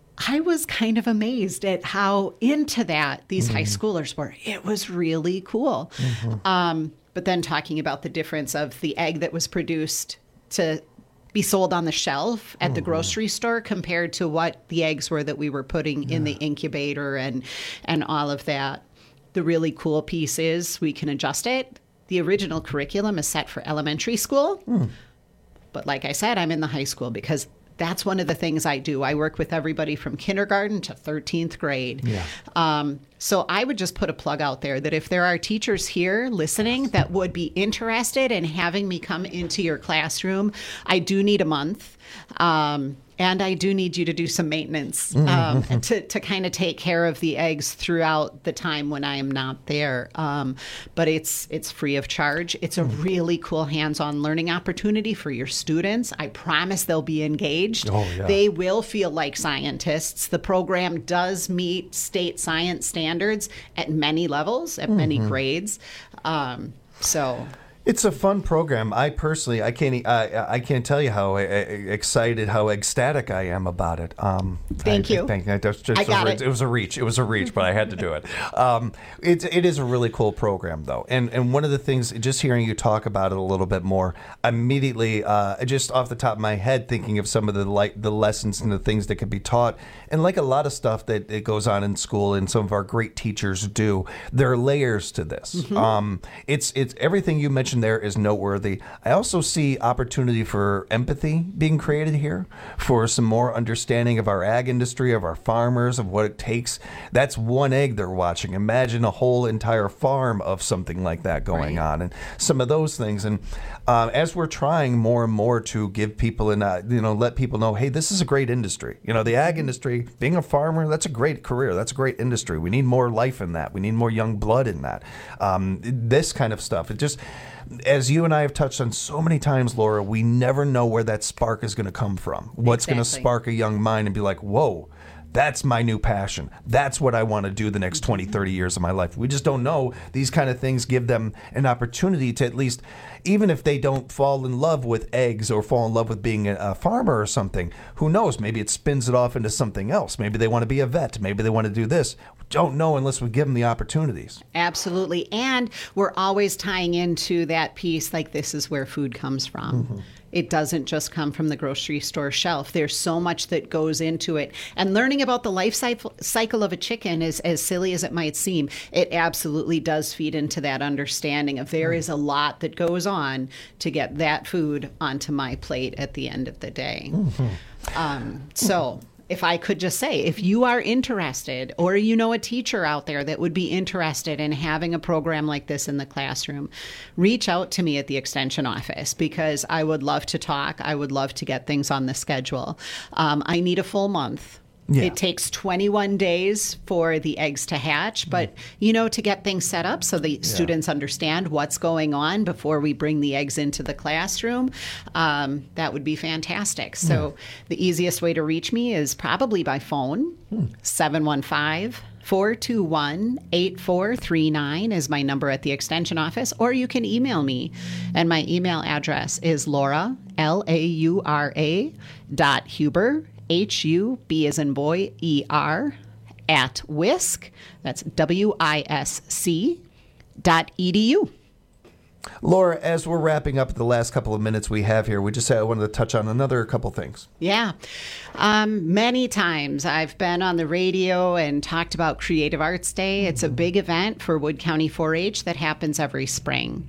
I was kind of amazed at how into that these mm-hmm. high schoolers were. It was really cool. Mm-hmm. Um, but then talking about the difference of the egg that was produced to be sold on the shelf at mm-hmm. the grocery store compared to what the eggs were that we were putting yeah. in the incubator and and all of that. The really cool piece is we can adjust it. The original curriculum is set for elementary school. Mm. But like I said, I'm in the high school because that's one of the things I do. I work with everybody from kindergarten to thirteenth grade. Yeah. Um, so I would just put a plug out there that if there are teachers here listening that would be interested in having me come into your classroom, I do need a month. Um, and I do need you to do some maintenance um, mm-hmm. to, to kind of take care of the eggs throughout the time when I am not there. Um, but it's it's free of charge. It's a really cool hands-on learning opportunity for your students. I promise they'll be engaged. Oh, yeah. They will feel like scientists. The program does meet state science standards at many levels, at mm-hmm. many grades. Um, so... It's a fun program. I personally, I can't, I, I can't tell you how excited, how ecstatic I am about it. Um, Thank I, you. I, think that just I got a, it. It was a reach. It was a reach, but I had to do it. Um, it, it is a really cool program, though. And and one of the things, just hearing you talk about it a little bit more, immediately, uh, just off the top of my head, thinking of some of the like the lessons and the things that could be taught, and like a lot of stuff that it goes on in school, and some of our great teachers do. There are layers to this. Mm-hmm. Um, it's it's everything you mentioned there is noteworthy. I also see opportunity for empathy being created here, for some more understanding of our ag industry, of our farmers, of what it takes. That's one egg they're watching. Imagine a whole entire farm of something like that going right. on, and some of those things. And uh, as we're trying more and more to give people and uh, you know let people know, hey, this is a great industry. You know, the ag industry, being a farmer, that's a great career. That's a great industry. We need more life in that. We need more young blood in that. Um, this kind of stuff. It just, as you and I have touched on so many times, Laura, we never know where that spark is going to come from. What's exactly. going to spark a young mind and be like, whoa, that's my new passion. That's what I want to do the next twenty, thirty years of my life. We just don't know. These kind of things give them an opportunity to at least, even if they don't fall in love with eggs or fall in love with being a farmer or something, who knows? Maybe it spins it off into something else. Maybe they want to be a vet. Maybe they want to do this. We don't know unless we give them the opportunities. Absolutely. And we're always tying into that piece, like this is where food comes from. Mm-hmm. It doesn't just come from the grocery store shelf. There's so much that goes into it. And learning about the life cycle of a chicken is, as silly as it might seem, it absolutely does feed into that understanding of there is a lot that goes on to get that food onto my plate at the end of the day. Mm-hmm. Um, so if I could just say, if you are interested, or you know a teacher out there that would be interested in having a program like this in the classroom, reach out to me at the Extension office, because I would love to talk. I would love to get things on the schedule. Um, I need a full month. Yeah. It takes twenty-one days for the eggs to hatch, but, you know, to get things set up so the yeah. students understand what's going on before we bring the eggs into the classroom, um, that would be fantastic. So yeah. the easiest way to reach me is probably by phone. Hmm. seven one five, four two one, eight four three nine is my number at the Extension office, or you can email me. And my email address is Laura, L A U R A, dot Huber, H U B as in boy, E R, at WISC, that's W I S C, dot E D U. Laura, as we're wrapping up the last couple of minutes we have here, we just uh, wanted to touch on another couple things. Yeah. Um, many times I've been on the radio and talked about Creative Arts Day. It's a big event for Wood County four H that happens every spring.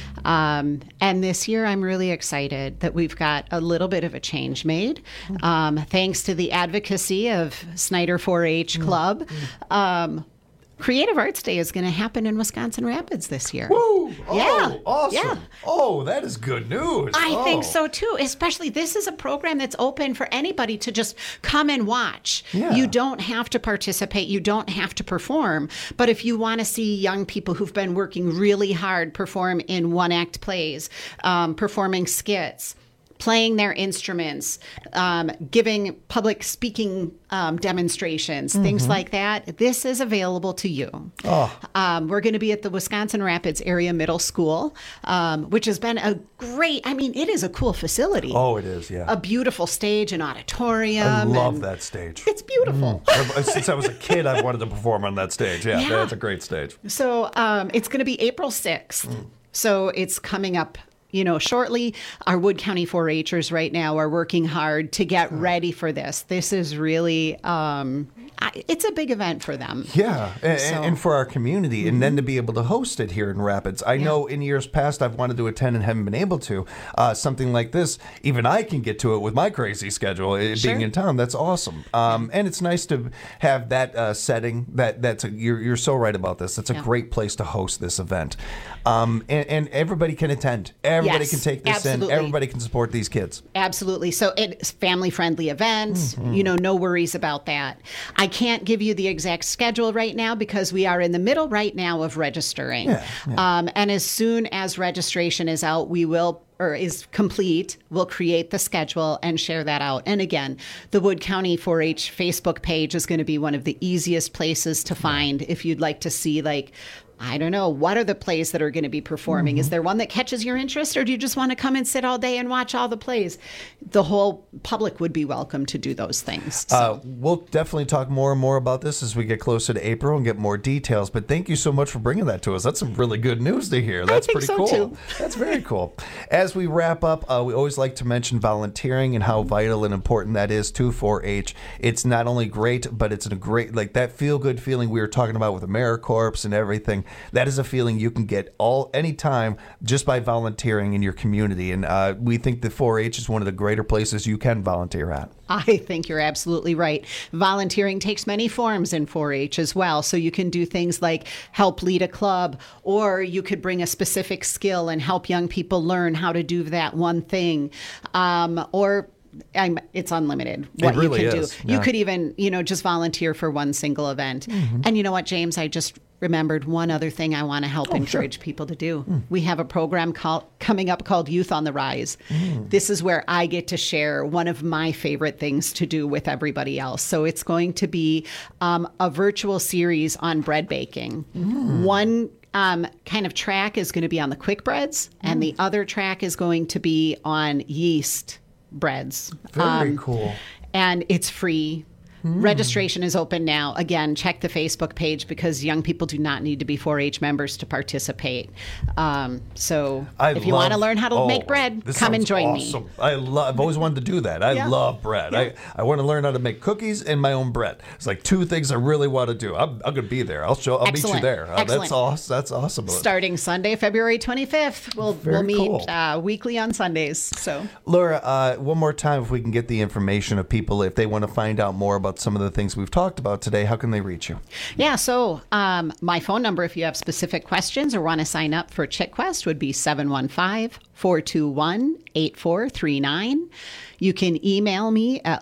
Um, and this year, I'm really excited that we've got a little bit of a change made, um, thanks to the advocacy of Snyder four H Club. Um, Creative Arts Day is going to happen in Wisconsin Rapids this year. Woo! Oh, yeah. Awesome. Yeah. Oh, that is good news. I oh. think so too. Especially this is a program that's open for anybody to just come and watch. Yeah. You don't have to participate. You don't have to perform. But if you want to see young people who've been working really hard perform in one-act plays, um, performing skits, playing their instruments, um, giving public speaking um, demonstrations, mm-hmm. things like that, this is available to you. Oh. Um, we're going to be at the Wisconsin Rapids Area Middle School, um, which has been a great, I mean, it is a cool facility. Oh, it is, yeah. A beautiful stage, an auditorium. I love and that stage. It's beautiful. Mm. Since I was a kid, I've wanted to perform on that stage. Yeah, Yeah. that's a great stage. So um, it's going to be April sixth. Mm. So it's coming up, you know, shortly. Our Wood County four H'ers right now are working hard to get ready for this. This is really, um, I, it's a big event for them. Yeah, and, So- and for our community, and then to be able to host it here in Rapids. I know in years past I've wanted to attend and haven't been able to. Uh, something like this, even I can get to it with my crazy schedule, it Sure. being in town. That's awesome. Um, and it's nice to have that uh, setting. That that's a, you're you're so right about this. It's a Yeah. great place to host this event, um, and, and everybody can attend. Everybody Yes, can take this absolutely. in. Everybody can support these kids. Absolutely. So it's family-friendly events. Mhm. You know, no worries about that. I can't give you the exact schedule right now because we are in the middle right now of registering. Yeah, Um, and as soon as registration is out, we will or is complete, we'll create the schedule and share that out. And again, the Wood County four H Facebook page is going to be one of the easiest places to find if you'd like to see, like, I don't know, what are the plays that are going to be performing? Mm-hmm. Is there one that catches your interest, or do you just want to come and sit all day and watch all the plays? The whole public would be welcome to do those things. Uh, we'll definitely talk more and more about this as we get closer to April and get more details. But thank you so much for bringing that to us. That's some really good news to hear. That's think pretty so, cool. too. That's very cool. As we wrap up, uh, we always like to mention volunteering and how vital and important that is to four H. It's not only great, but it's a great, like that feel-good feeling we were talking about with AmeriCorps and everything. That is a feeling you can get all anytime just by volunteering in your community. And uh, we think the four H is one of the greater places you can volunteer at. I think you're absolutely right. Volunteering takes many forms in four H as well. So you can do things like help lead a club, or you could bring a specific skill and help young people learn how to do that one thing. Um, or I'm, it's unlimited what It really you can is, do. You yeah. could even, you know, just volunteer for one single event. Mhm. And you know what, James, I just remembered one other thing I want to help Oh, encourage sure. people to do. Mm. We have a program called, coming up called Youth on the Rise. Mm. This is where I get to share one of my favorite things to do with everybody else. So it's going to be um, a virtual series on bread baking. Mm. One um, kind of track is going to be on the quick breads, and the other track is going to be on yeast breads. Very Um, cool. And it's free. Hmm. Registration is open now. Again, check the Facebook page because young people do not need to be four H members to participate. Um, so I if you love- want to learn how to oh, make bread, this come and sounds join awesome. me. I love. I've always wanted to do that. I Yeah. love bread. Yeah. I, I want to learn how to make cookies and my own bread. It's like two things I really want to do. I'm, I'm going to be there. I'll show. I'll meet you Excellent. there. Uh, Excellent. that's awesome. That's awesome. Melissa. Starting Sunday, February twenty-fifth. We'll, Very we'll meet cool. uh, weekly on Sundays. So Laura, uh, one more time, if we can get the information of people, if they want to find out more about some of the things we've talked about today, how can they reach you? Yeah, so um, my phone number, if you have specific questions or want to sign up for ChickQuest, would be seven one five, four two one, eight four three nine. You can email me at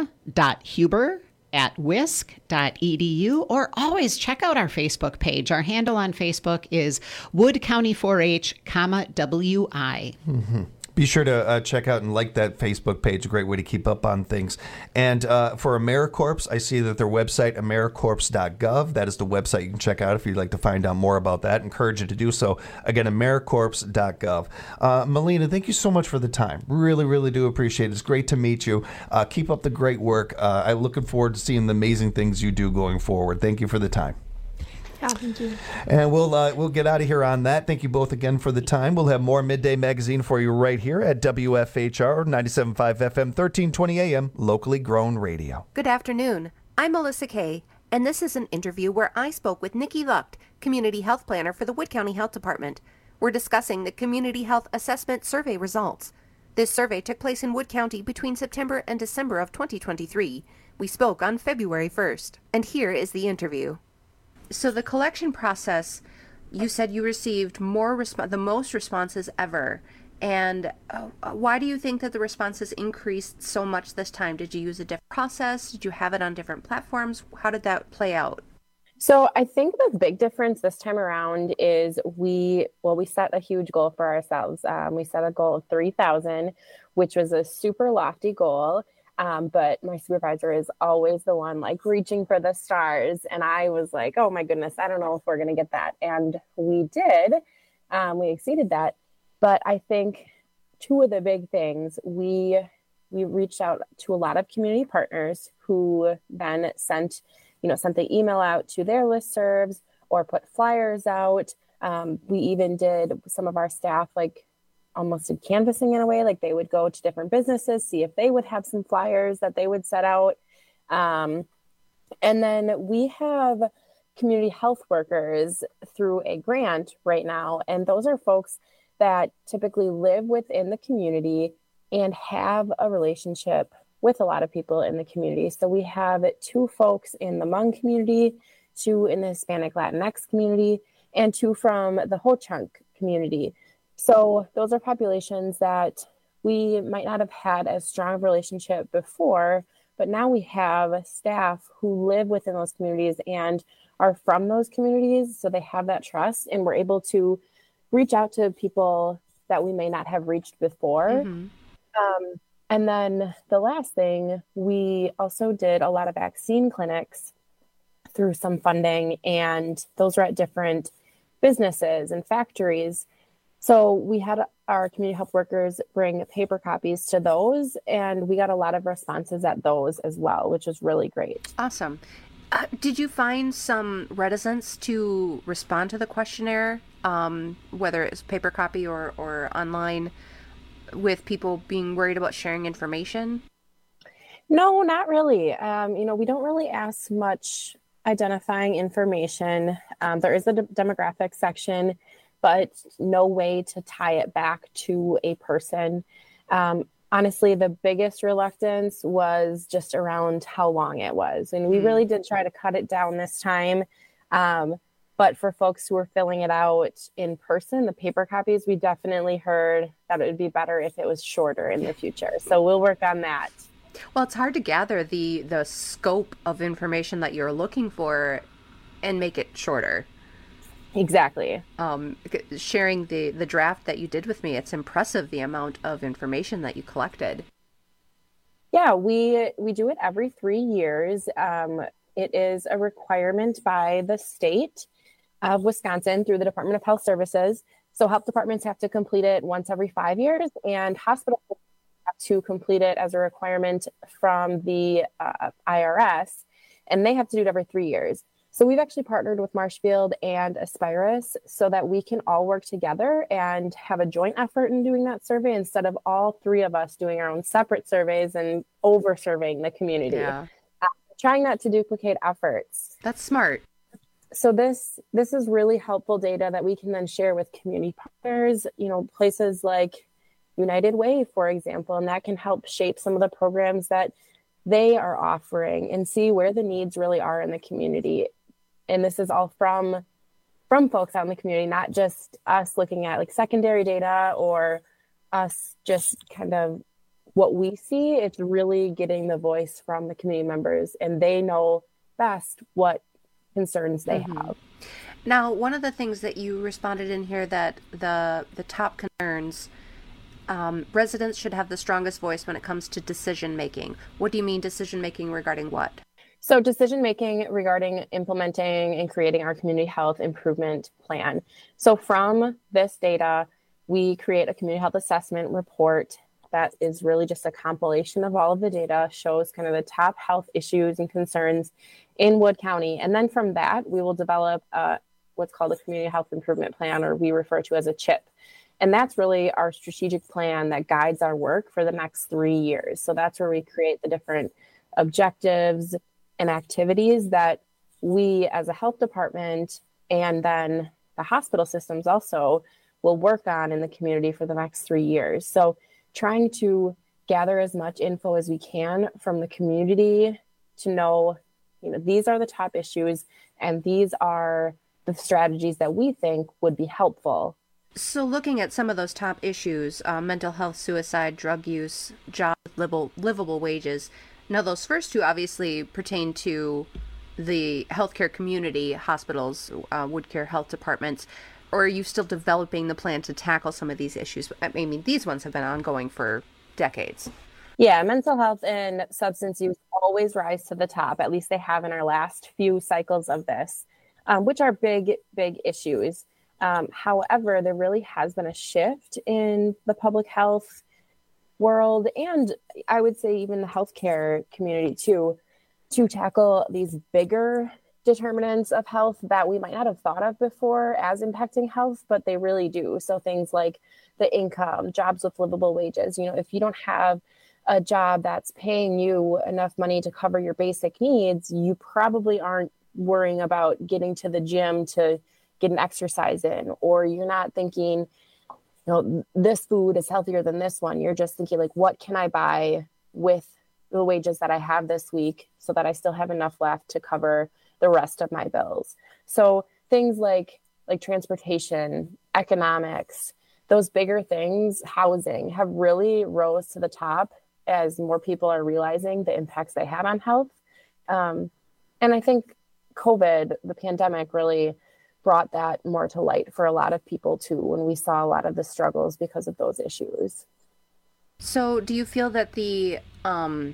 laura.huber at whisk dot e d u, or always check out our Facebook page. Our handle on Facebook is Wood County four H, comma, W I. Mm-hmm. Be sure to uh, check out and like that Facebook page. A great way to keep up on things. And uh, for AmeriCorps, I see that their website, americorps dot gov, that is the website you can check out if you'd like to find out more about that. Encourage you to do so. Again, americorps dot gov. Uh, Melina, thank you so much for the time. Really, really do appreciate it. It's great to meet you. Uh, keep up the great work. Uh, I'm looking forward to seeing the amazing things you do going forward. Thank you for the time. Yeah, thank you. And we'll uh, we'll get out of here on that. Thank you both again for the time. We'll have more Midday Magazine for you right here at W F H R ninety-seven point five F M, thirteen twenty A M, locally grown radio. Good afternoon. I'm Melissa Kay, and this is an interview where I spoke with Nikki Lucht, Community Health Planner for the Wood County Health Department. We're discussing the Community Health Assessment Survey results. This survey took place in Wood County between September and December of twenty twenty-three. We spoke on February first, and here is the interview. So the collection process, you said you received more resp- the most responses ever. And uh, why do you think that the responses increased so much this time? Did you use a different process? Did you have it on different platforms? How did that play out? So I think the big difference this time around is we, well, we set a huge goal for ourselves. Um, we set a goal of three thousand, which was a super lofty goal. Um, but my supervisor is always the one like reaching for the stars. And I was like, oh my goodness, I don't know if we're going to get that. And we did, um, we exceeded that. But I think two of the big things, we, we reached out to a lot of community partners who then sent, you know, sent the email out to their listservs or put flyers out. Um, we even did some of our staff, like, almost did canvassing in a way, like they would go to different businesses, see if they would have some flyers that they would set out. Um, and then we have community health workers through a grant right now. And those are folks that typically live within the community and have a relationship with a lot of people in the community. So we have two folks in the Hmong community, two in the Hispanic Latinx community, and two from the Ho Chunk community. So those are populations that we might not have had as strong of a relationship before, but now we have staff who live within those communities and are from those communities. So they have that trust, and we're able to reach out to people that we may not have reached before. Mm-hmm. Um, and then the last thing, we also did a lot of vaccine clinics through some funding, and those are at different businesses and factories. So we had our community health workers bring paper copies to those, and we got a lot of responses at those as well, which was really great. Awesome. Uh, did you find some reticence to respond to the questionnaire, um, whether it's paper copy or, or online, with people being worried about sharing information? No, not really. Um, you know, we don't really ask much identifying information. Um, there is a de- demographic section, but no way to tie it back to a person. Um, honestly, the biggest reluctance was just around how long it was. And we really did try to cut it down this time. Um, but for folks who were filling it out in person, the paper copies, we definitely heard that it would be better if it was shorter in the future. So we'll work on that. Well, it's hard to gather the, the scope of information that you're looking for and make it shorter. Exactly. Um, sharing the, the draft that you did with me, it's impressive the amount of information that you collected. Yeah, we we do it every three years. Um, it is a requirement by the state of Wisconsin through the Department of Health Services. So health departments have to complete it once every five years, and hospitals have to complete it as a requirement from the uh, I R S, and they have to do it every three years. So we've actually partnered with Marshfield and Aspirus so that we can all work together and have a joint effort in doing that survey instead of all three of us doing our own separate surveys and over surveying the community. Yeah. Uh, trying not to duplicate efforts. That's smart. So this this is really helpful data that we can then share with community partners, you know, places like United Way, for example, and that can help shape some of the programs that they are offering and see where the needs really are in the community. And this is all from from folks out in the community, not just us looking at like secondary data or us just kind of what we see. It's really getting the voice from the community members, and they know best what concerns they Mhm. have. Now, one of the things that you responded in here that the the top concerns, um, residents should have the strongest voice when it comes to decision making. What do you mean decision making regarding what? So decision making regarding implementing and creating our community health improvement plan. So from this data, we create a community health assessment report that is really just a compilation of all of the data, shows kind of the top health issues and concerns in Wood County. And then from that, we will develop uh, what's called a community health improvement plan, or we refer to as a CHIP. And that's really our strategic plan that guides our work for the next three years. So that's where we create the different objectives and activities that we as a health department and then the hospital systems also will work on in the community for the next three years. So trying to gather as much info as we can from the community to know, you know, these are the top issues and these are the strategies that we think would be helpful. So looking at some of those top issues, uh, mental health, suicide, drug use, job with livable, livable wages. Now, those first two obviously pertain to the healthcare community, hospitals, uh, wood care health departments. Or are you still developing the plan to tackle some of these issues? I mean, these ones have been ongoing for decades. Yeah, mental health and substance use always rise to the top. At least they have in our last few cycles of this, um, which are big, big issues. Um, however, there really has been a shift in the public health world, and I would say even the healthcare community too, to tackle these bigger determinants of health that we might not have thought of before as impacting health, but they really do. So things like the income, jobs with livable wages. You know, if you don't have a job that's paying you enough money to cover your basic needs, you probably aren't worrying about getting to the gym to get an exercise in, or you're not thinking, you know, this food is healthier than this one. You're just thinking like, what can I buy with the wages that I have this week so that I still have enough left to cover the rest of my bills. So things like like transportation, economics, those bigger things, housing, have really rose to the top as more people are realizing the impacts they have on health. Um, and I think COVID, the pandemic, really brought that more to light for a lot of people too, when we saw a lot of the struggles because of those issues. So do you feel that the, um,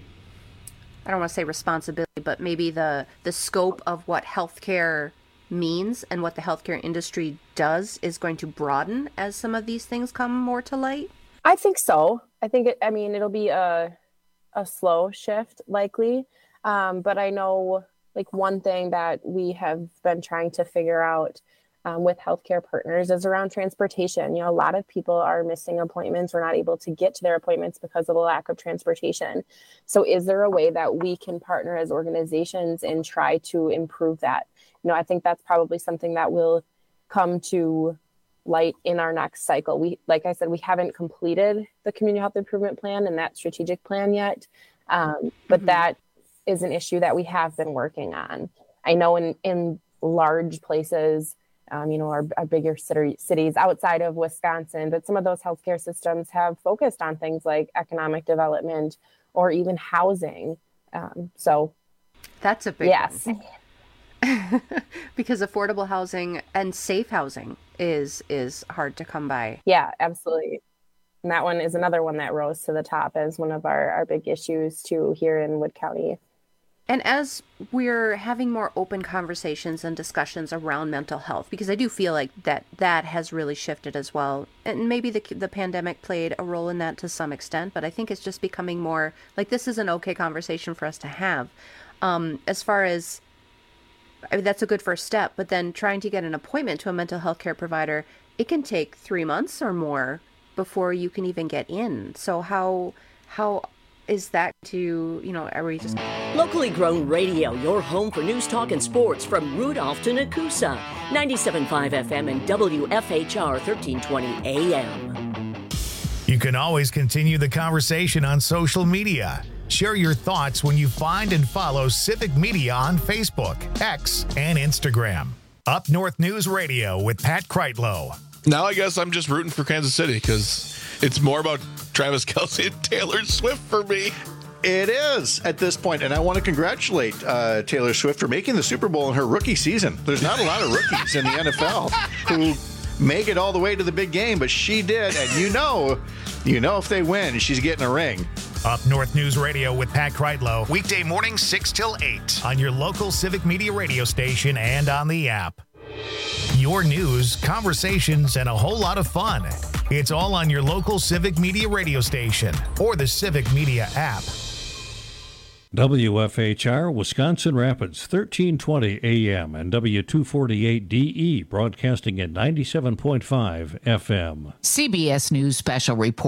I don't want to say responsibility, but maybe the, the scope of what healthcare means and what the healthcare industry does is going to broaden as some of these things come more to light? I think so. I think, it, I mean, it'll be a, a slow shift likely. Um, but I know like one thing that we have been trying to figure out um, with healthcare partners is around transportation. You know, a lot of people are missing appointments or not able to get to their appointments because of the lack of transportation. So is there a way that we can partner as organizations and try to improve that? You know, I think that's probably something that will come to light in our next cycle. We, like I said, we haven't completed the community health improvement plan and that strategic plan yet. Um, but mm-hmm. that is an issue that we have been working on. I know in, in large places, um, you know, our, our bigger city, cities outside of Wisconsin, but some of those healthcare systems have focused on things like economic development or even housing. Um, so that's a big yes. one. Because affordable housing and safe housing is is hard to come by. Yeah, absolutely. And that one is another one that rose to the top as one of our, our big issues too here in Wood County. And as we're having more open conversations and discussions around mental health, because I do feel like that that has really shifted as well. And maybe the the pandemic played a role in that to some extent, but I think it's just becoming more like this is an okay conversation for us to have. Um, as far as, I mean, that's a good first step, but then trying to get an appointment to a mental health care provider, it can take three months or more before you can even get in. So how how is that to, you know, are we just... Locally grown radio, your home for news, talk, and sports from Rudolph to Nakusa. ninety-seven point five F M and W F H R thirteen twenty A M. You can always continue the conversation on social media. Share your thoughts when you find and follow Civic Media on Facebook, X, and Instagram. Up North News Radio with Pat Kreitlow. Now I guess I'm just rooting for Kansas City because it's more about Travis Kelce and Taylor Swift for me. It is at this point, and I want to congratulate uh, Taylor Swift for making the Super Bowl in her rookie season. There's not a lot of rookies in the N F L who make it all the way to the big game, but she did, and you know, you know if they win, she's getting a ring. Up North News Radio with Pat Kreitlow, weekday morning six till eight on your local Civic Media radio station and on the app. Your news, conversations, and a whole lot of fun. It's all on your local Civic Media radio station or the Civic Media app. W F H R Wisconsin Rapids, thirteen twenty A M and W two forty-eight D E, broadcasting at ninety-seven point five F M. C B S News Special Report.